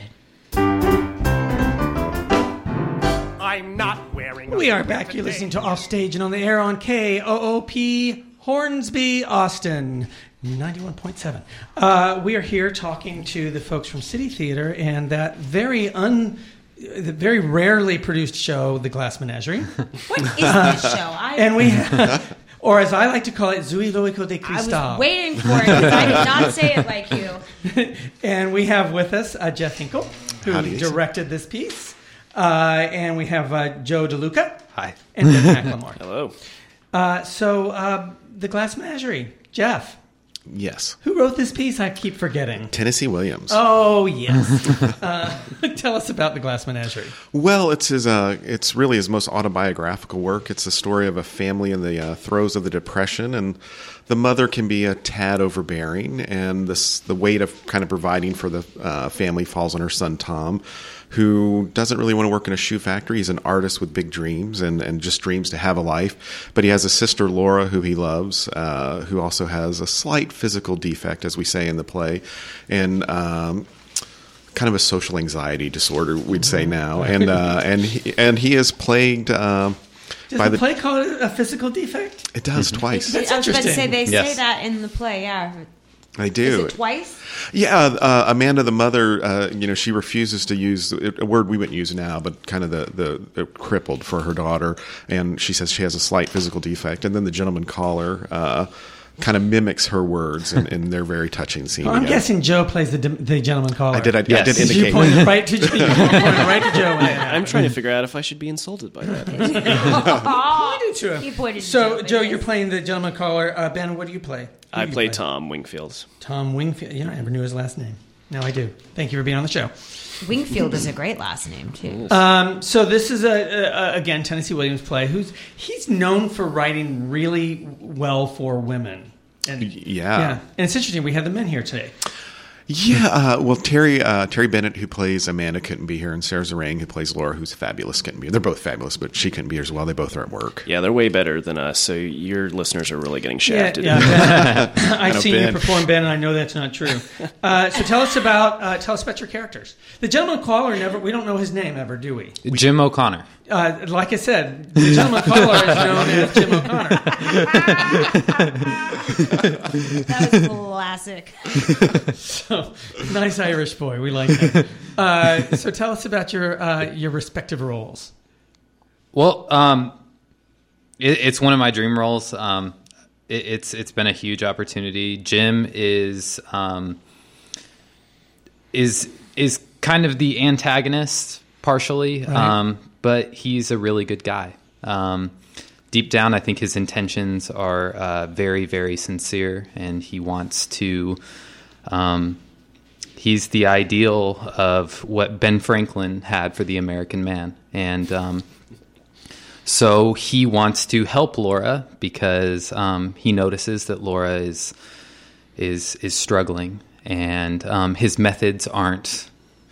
I'm not wearing. We are back. You're listening to Offstage and on the air on KOOP Hornsby, Austin, 91.7. We are here talking to the folks from City Theater and that very rarely produced show, The Glass Menagerie. What is this show? And we have, or as I like to call it, Zui Loico de Cristal. I was waiting for it because I did not say it like you. And we have with us Jeff Hinkle, who directed this piece. And we have Joe DeLuca. Hi. And Ben McLemore. Hello. So The Glass Menagerie. Jeff. Yes. Who wrote this piece? I keep forgetting. Tennessee Williams. Oh, yes. Tell us about The Glass Menagerie. Well, it's really his most autobiographical work. It's a story of a family in the throes of the Depression, and the mother can be a tad overbearing, and the weight of kind of providing for the family falls on her son, Tom, who doesn't really want to work in a shoe factory. He's an artist with big dreams and just dreams to have a life. But he has a sister, Laura, who he loves, who also has a slight physical defect, as we say in the play, and kind of a social anxiety disorder, we'd say now. And he is plagued Does the play call it a physical defect? It does twice. That's I was about to say interesting. they say that in the play. Yeah, I do. Is it twice? Yeah, Amanda, the mother, she refuses to use a word we wouldn't use now, but kind of the crippled for her daughter, and she says she has a slight physical defect. And then the gentleman caller kind of mimics her words, and they're very touching scene. I'm guessing Joe plays the gentleman caller. I did indicate. You pointed right to Joe. I'm trying to figure out if I should be insulted by that. I do too. He pointed to So, Joe, Joe, you're playing the gentleman caller. Ben, what do you play? I play Tom Wingfield. Tom Wingfield. I never knew his last name. Now I do. Thank you for being on the show. Wingfield is a great last name too. So this is again Tennessee Williams play. He's known for writing really well for women. And, yeah, and it's interesting. We have the men here today. Yeah, well, Terry Bennett, who plays Amanda, couldn't be here, and Sarah Zarang, who plays Laura, who's fabulous, couldn't be here. They're both fabulous, but she couldn't be here as well. They both are at work. Yeah, they're way better than us, so your listeners are really getting shafted. Yeah. I've seen you perform, Ben, and I know that's not true. So tell us about your characters. The gentleman caller, we don't know his name ever, do we? Jim O'Connor. Like I said, the gentleman caller is known as Jim O'Connor. That was classic. So, nice Irish boy. We like that. So tell us about your respective roles. Well, it's one of my dream roles. It's been a huge opportunity. Jim is kind of the antagonist partially, right. But he's a really good guy. Deep down, I think his intentions are very, very sincere, and he wants to. He's the ideal of what Ben Franklin had for the American man, and so he wants to help Laura because he notices that Laura is struggling, and his methods aren't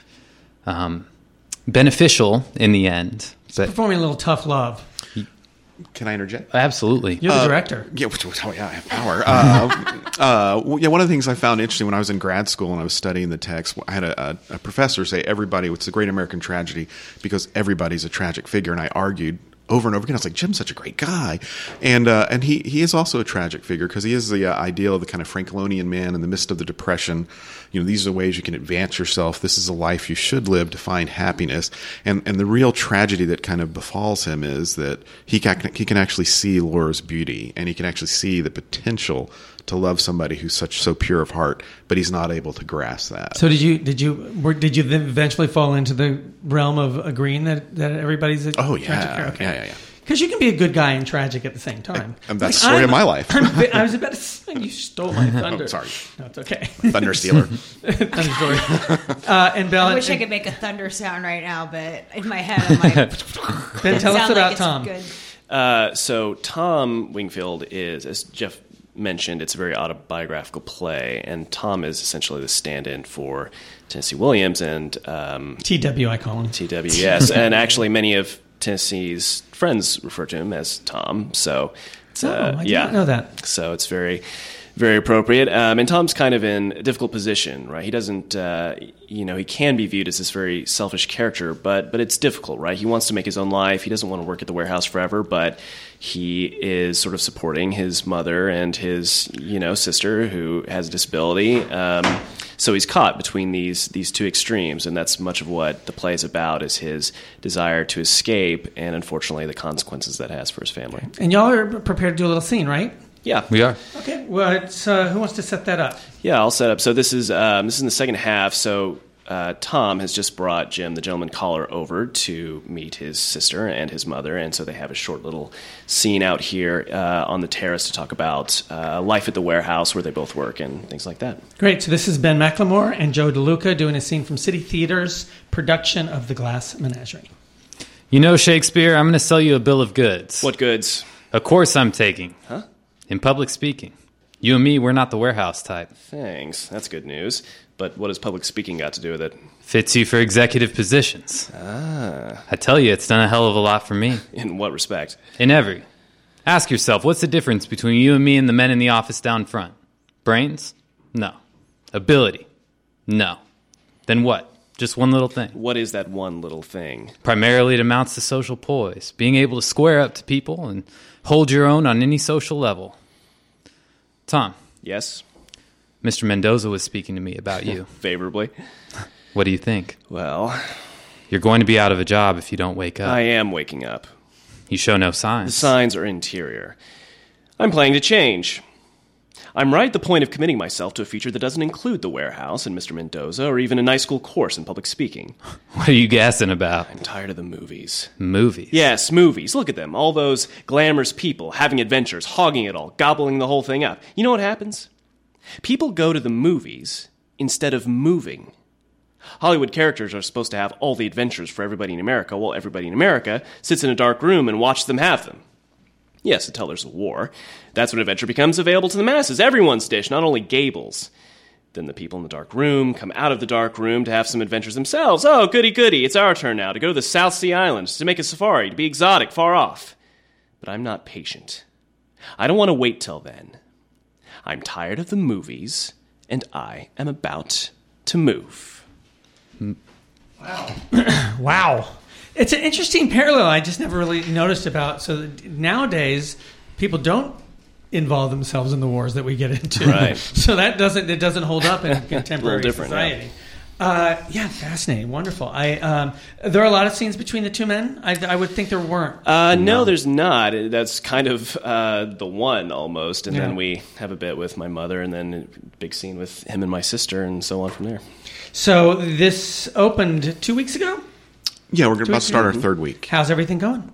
beneficial in the end. But performing a little tough love. Can I interject? Absolutely. You're the director. Yeah, I have power. One of the things I found interesting when I was in grad school and I was studying the text, I had a professor say it's the great American tragedy because everybody's a tragic figure, and I argued over and over again. I was like, Jim's such a great guy, and he is also a tragic figure because he is the ideal of the kind of Franklinian man in the midst of the Depression. These are the ways you can advance yourself. This is a life you should live to find happiness. And the real tragedy that kind of befalls him is that he can actually see Laura's beauty, and he can actually see the potential to love somebody who's so pure of heart, but he's not able to grasp that. So did you then eventually fall into the realm of agreeing that everybody's a tragic character? Okay. Yeah. Because you can be a good guy and tragic at the same time. And that's the story of my life. I was about to say, you stole my thunder. Oh, sorry. No, it's okay. Thunder stealer. Thunder story. And Bella, I wish I could make a thunder sound right now, but in my head I'm like... Ben, tell us about Tom. So Tom Wingfield is, as Jeff mentioned, it's a very autobiographical play, and Tom is essentially the stand-in for Tennessee Williams and TW, I call him. TW, yes. And actually many of Tennessee's friends refer to him as Tom, so it's, I did not know that. So it's very, very appropriate. And Tom's kind of in a difficult position, right? He doesn't, he can be viewed as this very selfish character, but it's difficult, right? He wants to make his own life. He doesn't want to work at the warehouse forever, but he is sort of supporting his mother and his, sister who has a disability. So he's caught between these two extremes, and that's much of what the play is about, is his desire to escape and, unfortunately, the consequences that has for his family. And y'all are prepared to do a little scene, right? Yeah. We are. Okay. Well, who wants to set that up? Yeah, I'll set up. So this is in the second half. So Tom has just brought Jim, the gentleman caller, over to meet his sister and his mother, and so they have a short little scene out here on the terrace to talk about life at the warehouse where they both work and things like that. Great. So this is Ben McLemore and Joe DeLuca doing a scene from City Theater's production of The Glass Menagerie. You know, Shakespeare, I'm going to sell you a bill of goods. What goods? A course I'm taking. Huh? In public speaking. You and me, we're not the warehouse type. Thanks. That's good news. But what has public speaking got to do with it? Fits you for executive positions. Ah. I tell you, it's done a hell of a lot for me. In what respect? In every. Ask yourself, what's the difference between you and me and the men in the office down front? Brains? No. Ability? No. Then what? Just one little thing. What is that one little thing? Primarily, it amounts to social poise. Being able to square up to people and hold your own on any social level. Tom. Yes? Mr. Mendoza was speaking to me about you. Favorably. What do you think? Well, you're going to be out of a job if you don't wake up. I am waking up. You show no signs. The signs are interior. I'm planning to change. I'm right at the point of committing myself to a future that doesn't include the warehouse and Mr. Mendoza or even a night school course in public speaking. What are you gassing about? I'm tired of the movies. Movies? Yes, movies. Look at them. All those glamorous people having adventures, hogging it all, gobbling the whole thing up. You know what happens? People go to the movies instead of moving. Hollywood characters are supposed to have all the adventures for everybody in America, while everybody in America sits in a dark room and watches them have them. Yes, until there's a war. That's when adventure becomes available to the masses. Everyone's dish, not only Gable's. Then the people in the dark room come out of the dark room to have some adventures themselves. Oh, goody goody, it's our turn now to go to the South Sea Islands, to make a safari, to be exotic, far off. But I'm not patient. I don't want to wait till then. I'm tired of the movies, and I am about to move. Wow. Wow. It's an interesting parallel I just never really noticed about. So nowadays, people don't involve themselves in the wars that we get into. Right. So it doesn't hold up in contemporary society. Yeah. Yeah, fascinating, wonderful. There are a lot of scenes between the two men. I would think there weren't. No, there's not. That's kind of the one almost, and then we have a bit with my mother, and then a big scene with him and my sister, and so on from there. So this opened 2 weeks ago. Yeah, we're about to start our third week. How's everything going?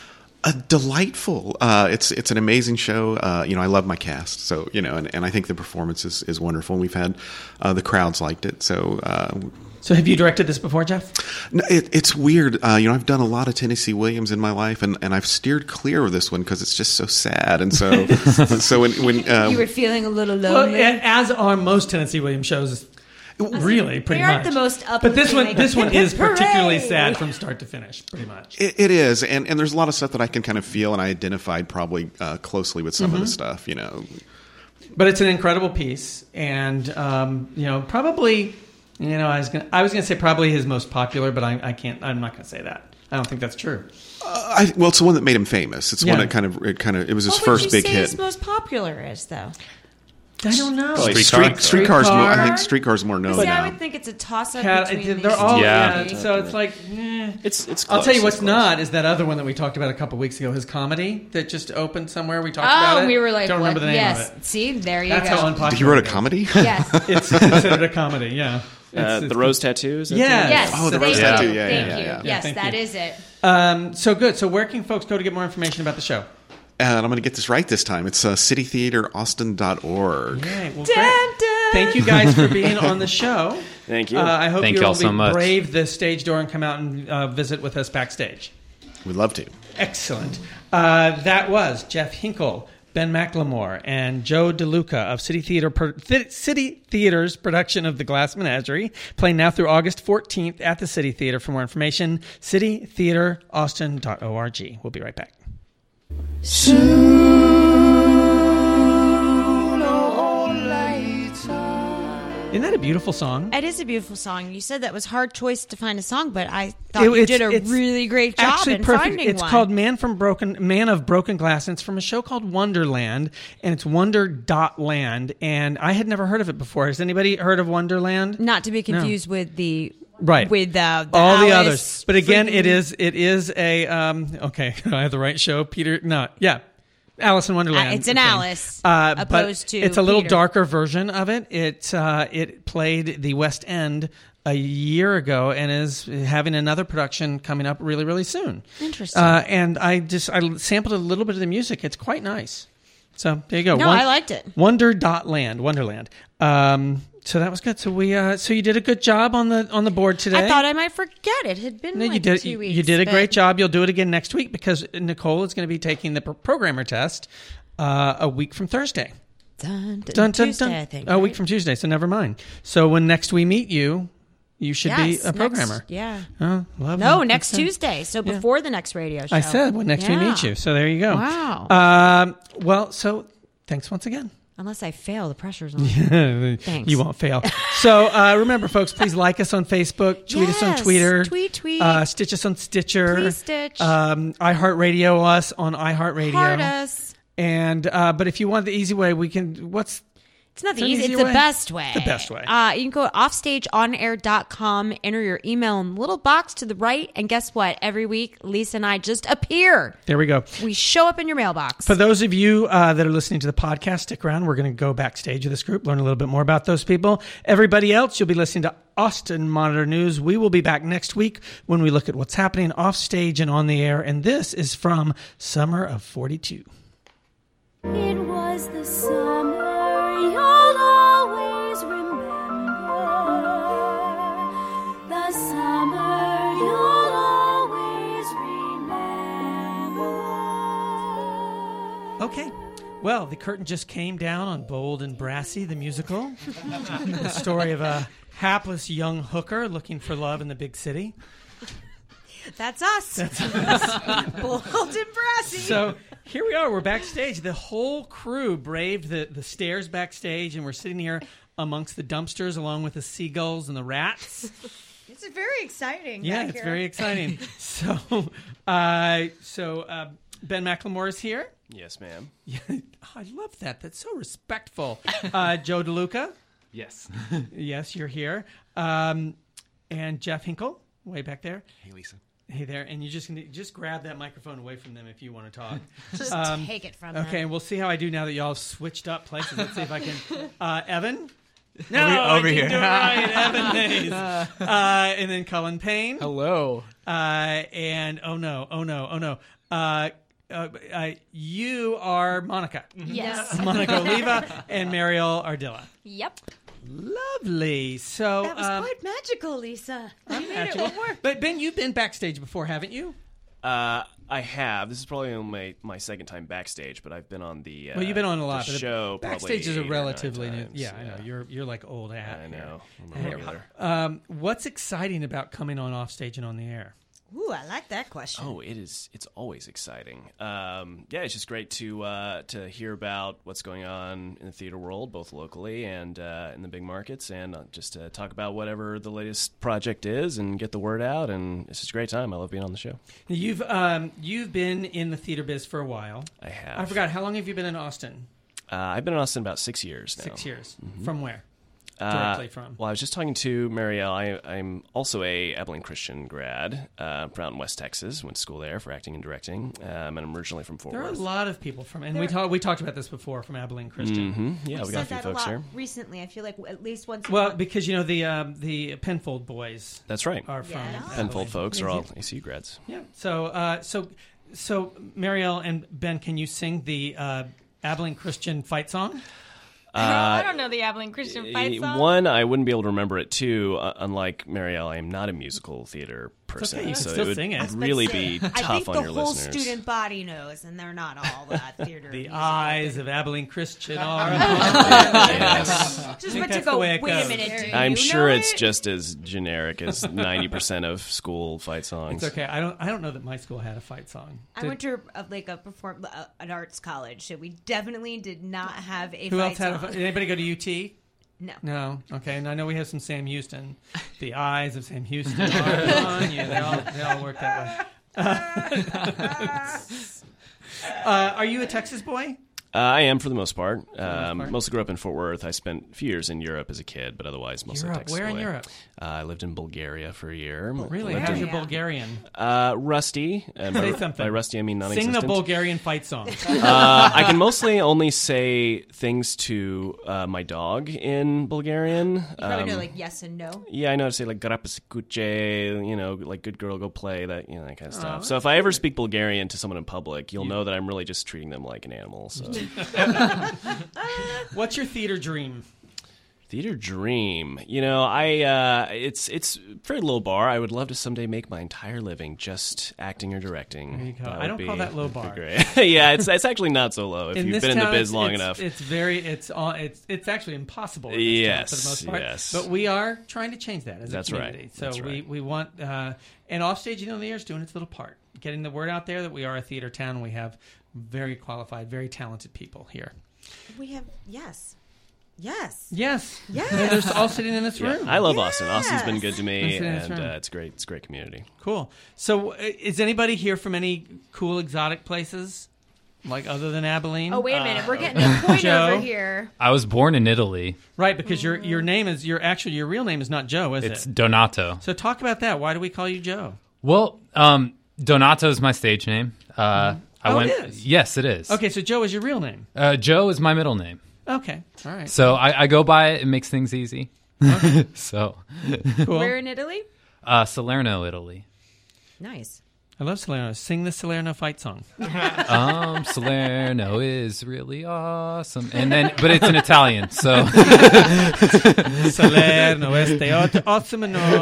Delightful. It's an amazing show. I love my cast, so and I think the performance is wonderful. And we've had the crowds liked it. So have you directed this before, Jeff? No, it's weird. I've done a lot of Tennessee Williams in my life, and I've steered clear of this one because it's just so sad. And so when you were feeling a little lonely, well, as are most Tennessee Williams shows. Really, pretty they aren't much. The most up but this one is hooray! particularly sad from start to finish, pretty much. It is, and there's a lot of stuff that I can kind of feel, and I identified probably closely with some of the stuff, But it's an incredible piece, and probably, I was going to say probably his most popular, but I can't. I'm not going to say that. I don't think that's true. It's the one that made him famous. It's one that it was his first big hit. What would you say his most popular is, though? I don't know. Streetcar's more, I think Streetcar's more known now. I would think it's a toss-up between they're all, yeah. So it's like, it's close. I'll tell you what's not is that other one that we talked about a couple weeks ago, his comedy that just opened somewhere. We talked about it. We were like, don't remember the name of it. See, there you That's go. how unpopular. He wrote a comedy? Yes. It's considered a comedy, yeah. The Rose Tattoo? Is that Yes. Oh, the Rose Tattoo, yeah. Thank you. Yeah. Yes, Thank that you. is it. So good. So where can folks go to get more information about the show? And I'm going to get this right this time. It's citytheateraustin.org. Right. Well, great. Thank you guys for being on the show. Thank you. I hope Thank you'll y'all so much. brave the stage door and come out and visit with us backstage. We'd love to. Excellent. That was Jeff Hinkle, Ben McLemore, and Joe DeLuca of City Theater's production of The Glass Menagerie, playing now through August 14th at the City Theater. For more information, citytheateraustin.org. We'll be right back. Isn't that a beautiful song? It is a beautiful song. You said that was a hard choice to find a song, but I thought you did a really great job in finding it's one. called Man of Broken Glass, and it's from a show called Wonderland, and it's Wonder.land, and I had never heard of it before. Has anybody heard of Wonderland? Not to be confused with the right with all Alice the others. But again, freaking- it is a okay. I have the right show. Alice in Wonderland. It's an thing. Alice, But opposed to it's a little Peter. darker version of it. It played the West End a year ago and is having another production coming up really, really soon. Interesting. And I sampled a little bit of the music. It's quite nice. So there you go. No, I liked it. Wonderland. So that was good. So so you did a good job on the board today. I thought I might forget it. Had been No, like you did. 2 weeks. You did a but- great job. You'll do it again next week because Nicole is going to be taking the programmer test a week from Thursday. Tuesday, I think. A week from Tuesday. So never mind. So when next we meet you, you should be a programmer. Yeah. Oh, lovely. No, next Okay. Tuesday. So before the next radio show. I said when next we meet you. So there you go. Wow. Well, so thanks once again. Unless I fail, the pressure's on. Thanks. You won't fail. So remember, folks, please like us on Facebook, tweet us on Yes, Twitter, tweet. Stitch us on Stitcher, Please stitch. iHeartRadio us on iHeartRadio. Heart us. And but if you want the easy way, we can. It's not the Is there an easy. It's easier the way? best way. The best way. You can go to offstageonair.com, enter your email in the little box to the right, and guess what? Every week, Lisa and I just appear. There we go. We show up in your mailbox. For those of you that are listening to the podcast, stick around. We're going to go backstage with this group, learn a little bit more about those people. Everybody else, you'll be listening to Austin Monitor News. We will be back next week when we look at what's happening off stage and on the air. And this is from Summer of 42. It was the summer you'll always remember. The summer you'll always remember. Okay. Well, the curtain just came down on Bold and Brassy, the musical. The story of a hapless young hooker looking for love in the big city. That's us. Bold and Brassy. So here we are. We're backstage. The whole crew braved the stairs backstage, and we're sitting here amongst the dumpsters along with the seagulls and the rats. It's very exciting. Yeah, back it's here. very exciting. So Ben McLemore is here. Yes, ma'am. Yeah, I love that. That's so respectful. Joe DeLuca. Yes. Yes, you're here. And Jeff Hinkle, way back there. Hey, Lisa. Hey there, and you just grab that microphone away from them if you want to talk. Just take it from them. Okay, and we'll see how I do now that y'all have switched up places. Let's see if I can. Evan? No, Over I here. didn't do it right. Evan Hayes. And then Cullen Payne. Hello. And oh no. You are Monica. Yes. Monica Oliva and Mariel Ardilla. Yep. Lovely. So That was quite magical, Lisa. You made Actually, it work. But Ben, you've been backstage before, haven't you? I have. This is probably only my second time backstage, but I've been on the Well, you've been on a lot. the but show. backstage probably is a 8 or 9 relatively new. times, Yeah, I know. You're like old hat. I know. I'm a Hey, regular. what's exciting about coming on off stage and on the air? Ooh, I like that question. Oh, it's always exciting. Yeah, it's just great to hear about what's going on in the theater world, both locally and in the big markets, and just to talk about whatever the latest project is and get the word out. And it's just a great time. I love being on the show. You've been in the theater biz for a while. I have. I forgot. How long have you been in Austin? I've been in Austin about 6 years now. 6 years. Mhm. From where? Directly from? Well, I was just talking to Marielle. I'm also a Abilene Christian grad from out in West Texas. Went to school there for acting and directing, and I'm originally from Fort There are a Worth. lot of people from, and we talked about this before, from Abilene Christian. Yeah, we got a few folks here. Recently, I feel like at least once. Well, because the Penfold boys. That's right. Are from Penfold Abilene. folks are all ACU grads. Yeah. So Marielle and Ben, can you sing the Abilene Christian fight song? I don't know the Abilene Christian fight song. One, I wouldn't be able to remember it. Two, unlike Marielle, I am not a musical theater person, okay, you can so still it would sing it. really be I tough think on the your whole listeners. student body knows, and they're not all that theater. The eyes of Abilene Christian are. Yes. Just about to go. Wait a minute. Do I'm you sure know it's it? just as generic as 90% of school fight songs. It's okay. I don't know that my school had a fight song. I went to an arts college, so we definitely did not have a Who fight else had a song. Did anybody go to UT? No. No. Okay. And I know we have some Sam Houston. The eyes of Sam Houston are on you. They all work that way. Are you a Texas boy? I am for the most part. Mostly grew up in Fort Worth. I spent a few years in Europe as a kid, but otherwise mostly Europe. Texas. Where in away. Europe? I lived in Bulgaria for a year. Really? How's your Bulgarian? Rusty. Say something. By rusty, I mean Sing non-existent. the Bulgarian fight song. I can mostly only say things to my dog in Bulgarian. You probably know like yes and no. Yeah, I know how to say like "grapasikuche," like "good girl, go play," that that kind of stuff. Oh, So if I ever speak Bulgarian to someone in public, you'll know that I'm really just treating them like an animal. So, What's your theater dream? Theater dream, it's very low bar. I would love to someday make my entire living just acting or directing. There you go. That I don't would call be- that low would be bar. Great. Yeah, it's actually not so low if you've this been in the town, biz long it's- enough. It's actually impossible. In this town for the most part. Yes. But we are trying to change that as That's a community. right. So That's right. we want and Offstage in the Air is doing its little part, getting the word out there that we are a theater town. And we have very qualified, very talented people here. We have yes. Yes. Yes. And they're all sitting in this room. Yeah, I love Austin. Austin's been good to me, They're sitting in this and room. it's great. It's a great community. Cool. So, is anybody here from any cool exotic places, like other than Abilene? Oh, wait a minute. We're getting a point Joe? over here. I was born in Italy. Right, because your name is your real name is not Joe, is It's it? Donato. So talk about that. Why do we call you Joe? Well, Donato is my stage name. It is? Yes, it is. Okay, so Joe is your real name. Joe is my middle name. Okay, all right. So I go by it. It makes things easy. So, Cool. Where in Italy? Salerno, Italy. Nice. I love Salerno. Sing the Salerno fight song. Salerno is really awesome, but it's in Italian. So Salerno este awesome.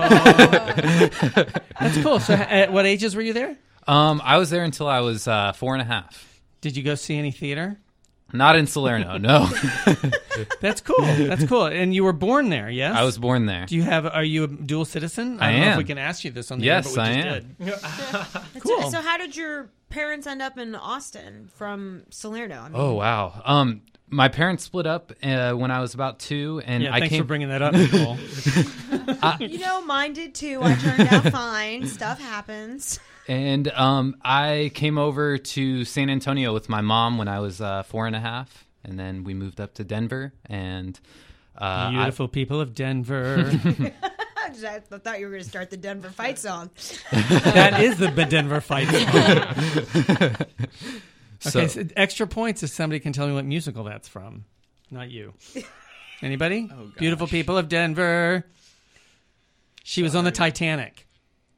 That's cool. So, at what ages were you there? I was there until I was 4.5. Did you go see any theater? Not in Salerno, no. That's cool. That's cool. And you were born there, yes? I was born there. Are you a dual citizen? I don't know if am. we can ask you this on the Yes, air, but we I just am. did. Cool. So how did your parents end up in Austin from Salerno? I mean, Oh wow. My parents split up when I was about 2, and Yeah, I thanks came. for bringing that up, Nicole. mine did too. I turned out fine. Stuff happens. And I came over to San Antonio with my mom when I was 4.5, and then we moved up to Denver. And Beautiful people of Denver. I thought you were going to start the Denver fight song. That is the Denver fight song. Okay, so extra points if somebody can tell me what musical that's from. Not you. Anybody? Beautiful people of Denver. She was on the Titanic.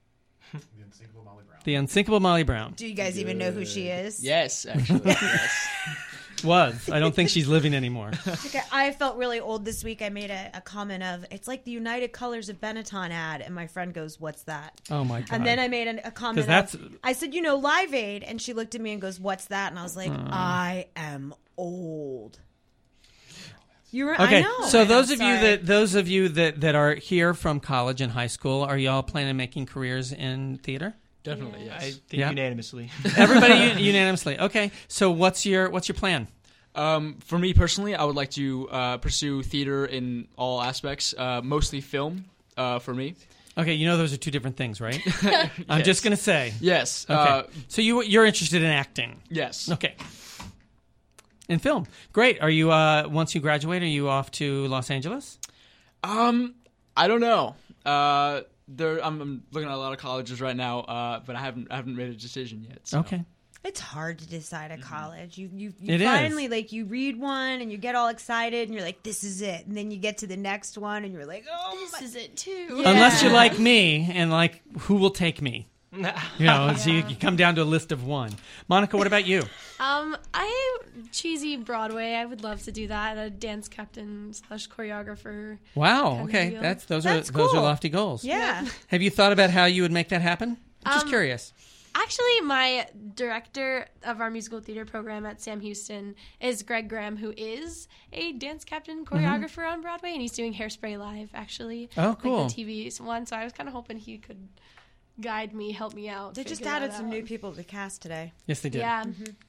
The Unsinkable Molly Brown. Do you guys even know who she is? Yes, actually. Yes. Was. I don't think she's living anymore. Okay, I felt really old this week. I made a comment of, it's like the United Colors of Benetton ad, and my friend goes, what's that? Oh, my God. And then I made a comment 'Cause of, I said, Live Aid, and she looked at me and goes, what's that? And I was like, I am old. Okay, I know. so I know, those of you that are here from college and high school, are y'all planning on making careers in theater? Definitely, yes. I think Yeah. unanimously. Everybody unanimously. Okay, so what's your plan? For me personally, I would like to pursue theater in all aspects, mostly film for me. Okay, those are two different things, right? I'm Yes. just going to say. Yes. Okay. So you're interested in acting? Yes. Okay. In film. Great. Are you once you graduate, are you off to Los Angeles? I don't know. I'm looking at a lot of colleges right now, but I haven't made a decision yet. So. Okay. It's hard to decide at college. You It finally is. you read one and you get all excited and you're like, this is it. And then you get to the next one and you're like, oh, this is it too. Yeah. Unless you're like me and like, who will take me? So you come down to a list of one. Monica, what about you? I cheesy Broadway. I would love to do that. A dance captain / choreographer. Wow. kind of Okay, deal. those are cool. lofty goals. Yeah. Have you thought about how you would make that happen? I'm just curious. Actually, my director of our musical theater program at Sam Houston is Greg Graham, who is a dance captain choreographer on Broadway, and he's doing Hairspray Live, actually. Oh, cool. Like the TV one, so I was kind of hoping he could guide me, help me out. They just figure added that some out. new people to the cast today. Yes, they did. Yeah.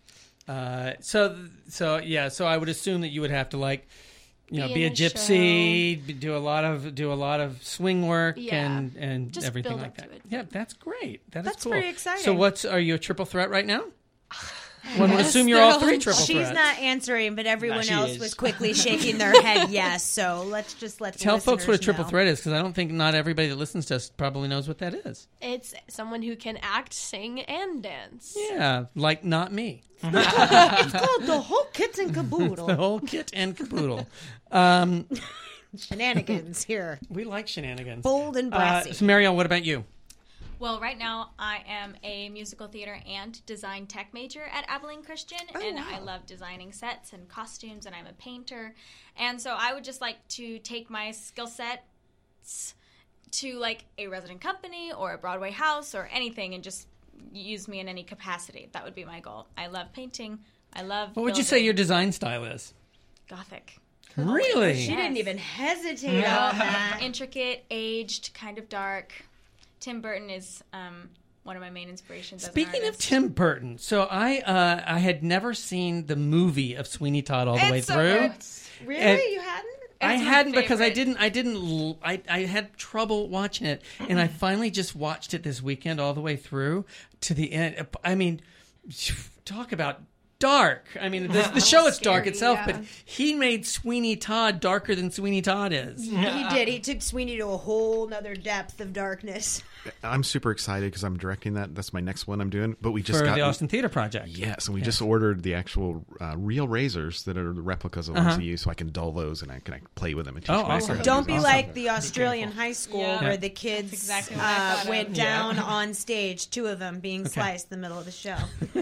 So I would assume that you would have to be Be a in a gypsy, do a lot of swing work Yeah. and Just everything build like up to that. it. Yeah, that's great. That's That's cool. pretty exciting. So are you a triple threat right now? One would assume you're all three triple She's threats. not answering, but everyone she else is. was quickly shaking their head yes. So let's just let the Tell folks what a listeners triple know. threat is, because I don't think not everybody that listens to us probably knows what that is. It's someone who can act, sing, and dance. Yeah, like not me. It's called the whole kit and The caboodle. whole kit and caboodle. Shenanigans here. We like shenanigans. Bold and brassy. So, Marielle, what about you? Well, right now I am a musical theater and design tech major at Abilene Christian, and I love designing sets and costumes, and I'm a painter. And so I would just like to take my skill sets to like a resident company or a Broadway house or anything and just use me in any capacity. That would be my goal. I love painting. I love What would you say your design style is? Gothic. Really? She didn't even hesitate on that. Intricate, aged, kind of dark. Tim Burton is one of my main inspirations. Speaking of Tim Burton, so I had never seen the movie of Sweeney Todd all the way through. Really? And You hadn't? I It's my hadn't because favorite. I had trouble watching it, and I finally just watched it this weekend all the way through to the end. I mean, talk about dark. I mean, the show is dark itself, but he made Sweeney Todd darker than Sweeney Todd is. He did. He took Sweeney to a whole nother depth of darkness. I'm super excited because I'm directing that. That's my next one I'm doing. But we just For got the Austin Theater Project. Yes, and we just ordered the actual real razors that are the replicas of ones we use, so I can dull those and I can play with them and teach my awesome. kids. Don't be Awesome. like the Australian high school Yeah. where the kids exactly what I thought of. went down on stage, two of them being sliced in the middle of the show.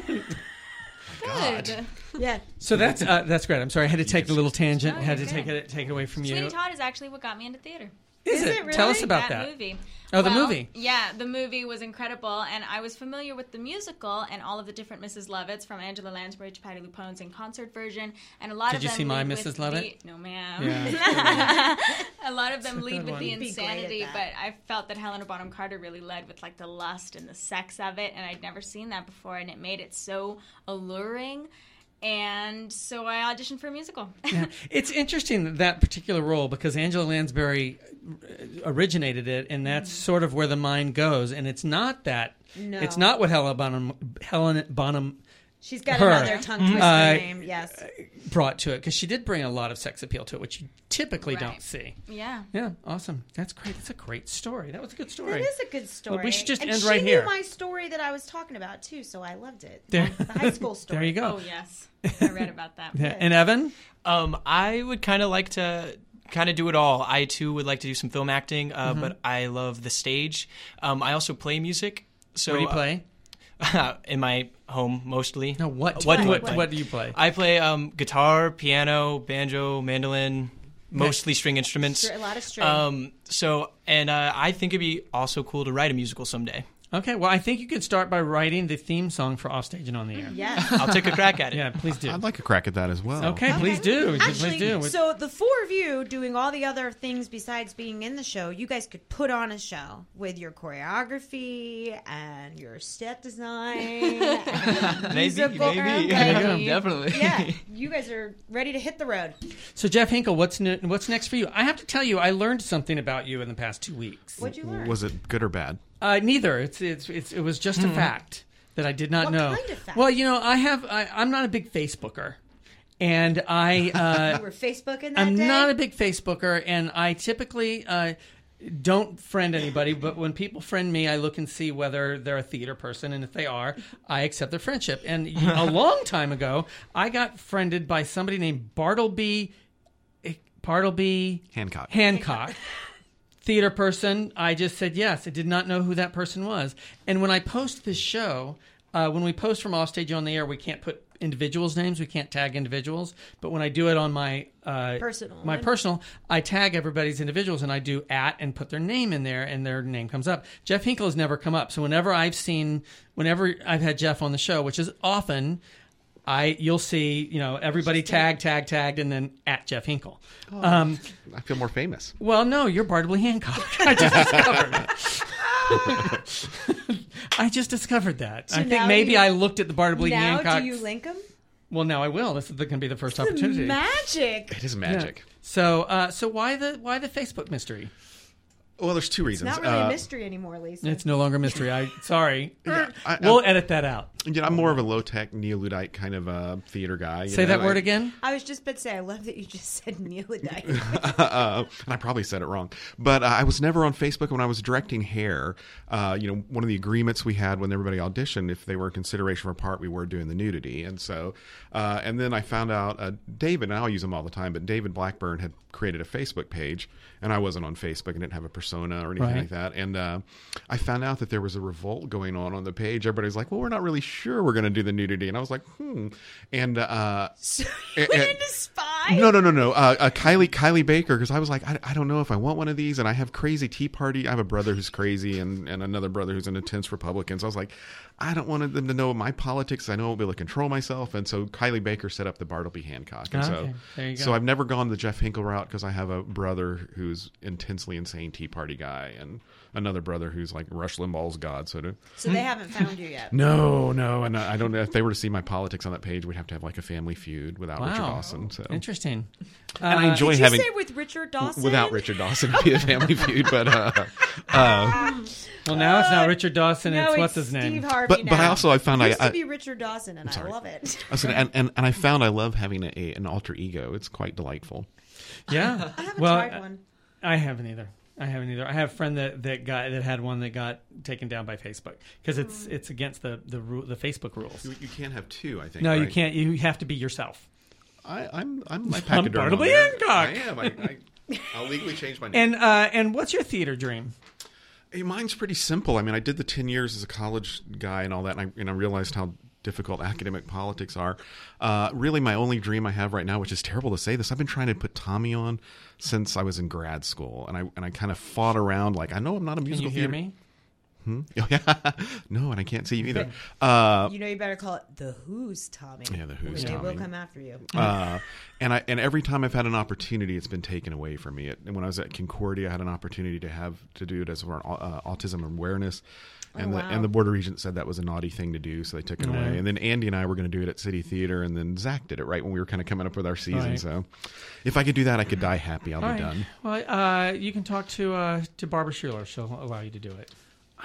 God. Yeah. So that's great. I'm sorry, I had to take a little tangent. Had to take it away from you. Sweeney Todd is actually what got me into theater. Is it? really? Tell us about that. movie. Oh, the Well, movie. Yeah, the movie was incredible, and I was familiar with the musical and all of the different Mrs. Lovitts, from Angela Lansbury to Patti LuPone's in concert version, and a lot Did of you them see My lead Mrs. with Lovett? No, ma'am. Yeah. A lot of them lead good with one. the You'd be great at insanity, that. but I felt that Helena Bonham Carter really led with like the lust and the sex of it, and I'd never seen that before, and it made it so alluring. And so I auditioned for a musical. Yeah. It's interesting that particular role because Angela Lansbury originated it, and that's sort of where the mind goes. And it's not that. No. It's not what Helena Bonham She's got Her. another tongue twister name, yes. brought to it, because she did bring a lot of sex appeal to it, which you typically Right. don't see. Yeah. Yeah, awesome. That's great. That's a great story. That was a good story. That is a good story. Well, we should just and end she right knew here. my story that I was talking about, too, so I loved it. There- The high school story. There you go. Oh, yes. I read about that. Yeah. And Evan? I would kind of like to kind of do it all. I too would like to do some film acting, but I love the stage. I also play music. So Where do you play? in my home mostly. No, what do you play? I play guitar, piano, banjo, mandolin, mostly string instruments. A lot of string. I think it'd be also cool to write a musical someday. Okay, well, I think you could start by writing the theme song for Offstage and On the Air. Yeah. I'll take a crack at it. Yeah, please do. I'd like a crack at that as well. Okay, please do. Actually, Please do. so the four of you doing all the other things besides being in the show, you guys could put on a show with your choreography and your set design. And musical maybe. Definitely. Yeah, you guys are ready to hit the road. So, Jeff Hinkle, what's next for you? I have to tell you, I learned something about you in the past 2 weeks. What'd you learn? Was it good or bad? Neither. It was just a fact that I did not What know. kind of fact? Well, I'm not a big Facebooker, and You were Facebooking that I'm day? not a big Facebooker, and I typically don't friend anybody. But when people friend me, I look and see whether they're a theater person, and if they are, I accept their friendship. And a long time ago, I got friended by somebody named Bartleby Hancock. Theater person. I just said yes. I did not know who that person was. And when I post this show, when we post from Offstage on the Air, we can't put individuals' names. We can't tag individuals. But when I do it on my personal, I tag everybody's individuals, and I do @ and put their name in there, and their name comes up. Jeff Hinkle has never come up. So whenever I've had Jeff on the show, which is often, you'll see, everybody tagged, and then @ Jeff Hinkle. I feel more famous. Well, no, you're Bartleby Hancock. I just discovered. I just discovered that. So I think now maybe you- I looked at the Bartleby Now, Hancock. do you link them? Well, now I will. This is going to be the first opportunity. Magic. It is magic. Yeah. So why the Facebook mystery? Well, there's two It's reasons. not really a mystery anymore, Lisa. It's no longer a mystery. Sorry. Yeah, We'll edit that out. I'm more of a low-tech, neo-Luddite kind of theater guy. Say that word again? I was just about to say, I love that you just said Neolodite. And I probably said it wrong. But I was never on Facebook when I was directing Hair. One of the agreements we had when everybody auditioned, if they were in consideration for a part, we were doing the nudity. And so, and then I found out David, and I'll use him all the time, but David Blackburn had created a Facebook page, and I wasn't on Facebook and didn't have a persona or anything like that. And I found out that there was a revolt going on the page. Everybody's like, well, we're not really sure we're going to do the nudity. And I was like, And so you went into spy? No. Kylie Baker, because I was like, I don't know if I want one of these, and I have crazy Tea Party. I have a brother who's crazy and another brother who's an intense Republican. So I was like, I don't want them to know my politics. I know I won't be able to control myself. And so Kylie Baker set up the Bartleby Hancock. And okay, there you go. So I've never gone the Jeff Hinkle route because I have a brother who's intensely insane Tea Party guy and another brother who's like Rush Limbaugh's god. So they haven't found you yet? No. And I don't know if they were to see my politics on that page, we'd have to have like a family feud without Richard Dawson. So interesting. And I enjoy did having you say with Richard Dawson? Without Richard Dawson, it'd be a family feud. But well, now it's not Richard Dawson. No, it's what's his name? Steve Harvey. But I found it used to be Richard Dawson, and I love it. and I found I love having an alter ego. It's quite delightful. Yeah. I haven't tried one. I haven't either. I have a friend that had one that got taken down by Facebook because it's against the Facebook rules. You can't have two, I think. No, right? you can't. You have to be yourself. I'm my pachyderm. Bartleby Hancock. I am. I'll legally change my name. And what's your theater dream? Hey, mine's pretty simple. I mean, I did the 10 years as a college guy and all that, and I realized how difficult academic politics are. Really, my only dream I have right now, which is terrible to say this, I've been trying to put Tommy on since I was in grad school, and I kind of fought around like, I know I'm not a musical theater. Can you hear me? Oh, yeah. No, and I can't see you either. You better call it The Who's Tommy. Yeah, The Who's Tommy. Tommy. They will come after you. And every time I've had an opportunity, it's been taken away from me. And when I was at Concordia, I had an opportunity to do it as for autism awareness. And the Board of Regents said that was a naughty thing to do, so they took it away. And then Andy and I were going to do it at City Theater, and then Zach did it right when we were kind of coming up with our season. Right. So if I could do that, I could die happy. I'll be done. Well, you can talk to Barbara Schuler. She'll allow you to do it.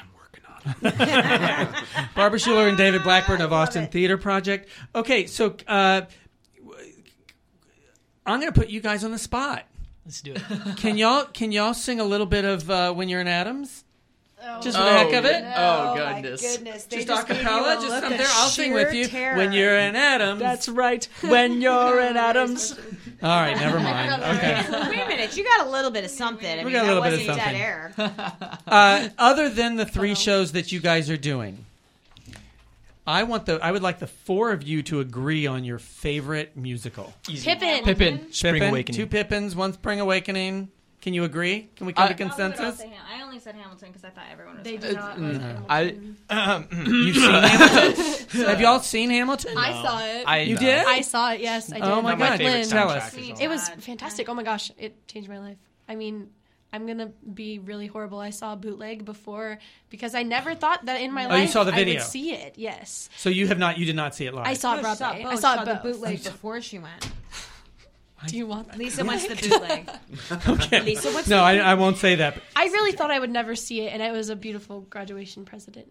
Barbara Schuler and David Blackburn of Austin Theater Project. Okay, so I'm going to put you guys on the spot. Let's do it. Can y'all sing a little bit of When You're in Adams? Just for the heck of it? Oh, goodness. My goodness. They Just a cappella? Just look up of there? I'll sing with you. sheer When you're in Adams. That's right. When you're in Adams. All right, never mind. Okay. Wait a minute. You got a little bit of something. I mean, got a little that bit of wasn't something. dead air. Other than the 3 shows that you guys are doing, I would like the 4 of you to agree on your favorite musical. Pippin. Spring Awakening. 2 Pippins, 1 Spring Awakening. Can you agree? Can we come to consensus? I only said Hamilton because I thought everyone was. They did not. You've seen Hamilton? Have y'all seen Hamilton? I saw it. You did? I saw it. Yes, I did. Oh my God! Tell us. It was fantastic. Oh my gosh, it changed my life. I mean, I'm gonna be really horrible. I saw a bootleg before because I never thought that in my life you saw the video. I would see it. Yes. So you did not see it live. I saw it Broadway. I saw the bootleg before she went. Do you want that? Lisa wants the bootleg. Okay. Lisa wants no, I won't say that. I really thought I would never see it, and it was a beautiful graduation present.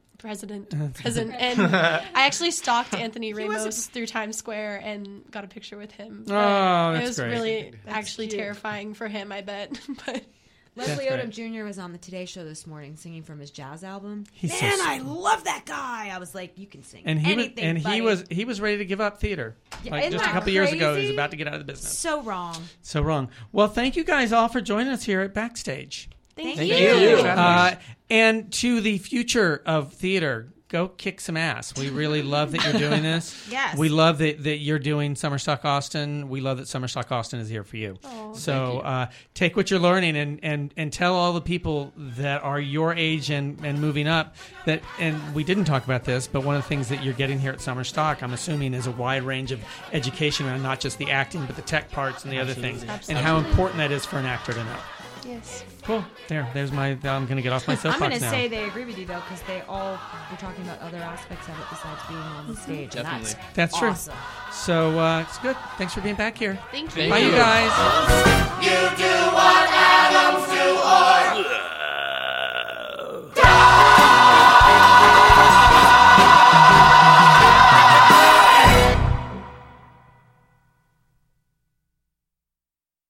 And I actually stalked Anthony Ramos through Times Square and got a picture with him. Oh, that's it was great. really actually terrifying for him, I bet. But Leslie Odom Jr. was on the Today Show this morning singing from his jazz album. He's Man, so I love that guy. I was like, you can sing and anything. He was ready to give up theater. Yeah, like isn't just a that couple years ago, he was crazy? about to get out of the business. So wrong. So wrong. Well, thank you guys all for joining us here at Backstage. Thank you. And to the future of theater, go kick some ass. We really love that you're doing this. Yes. We love that you're doing Summer Stock Austin. We love that Summer Stock Austin is here for you. Oh, so take what you're learning and tell all the people that are your age and moving up that, and we didn't talk about this, but one of the things that you're getting here at Summer Stock, I'm assuming, is a wide range of education and not just the acting, but the tech parts and the other things. Absolutely. And how important that is for an actor to know. yes. Cool. There's my. I'm going to get off my soapbox I'm going to now. say they agree with you, though, because they all were talking about other aspects of it besides being on the stage. Definitely. And That's true. awesome. So it's good. Thanks for being back here. Thank you. Bye, you guys.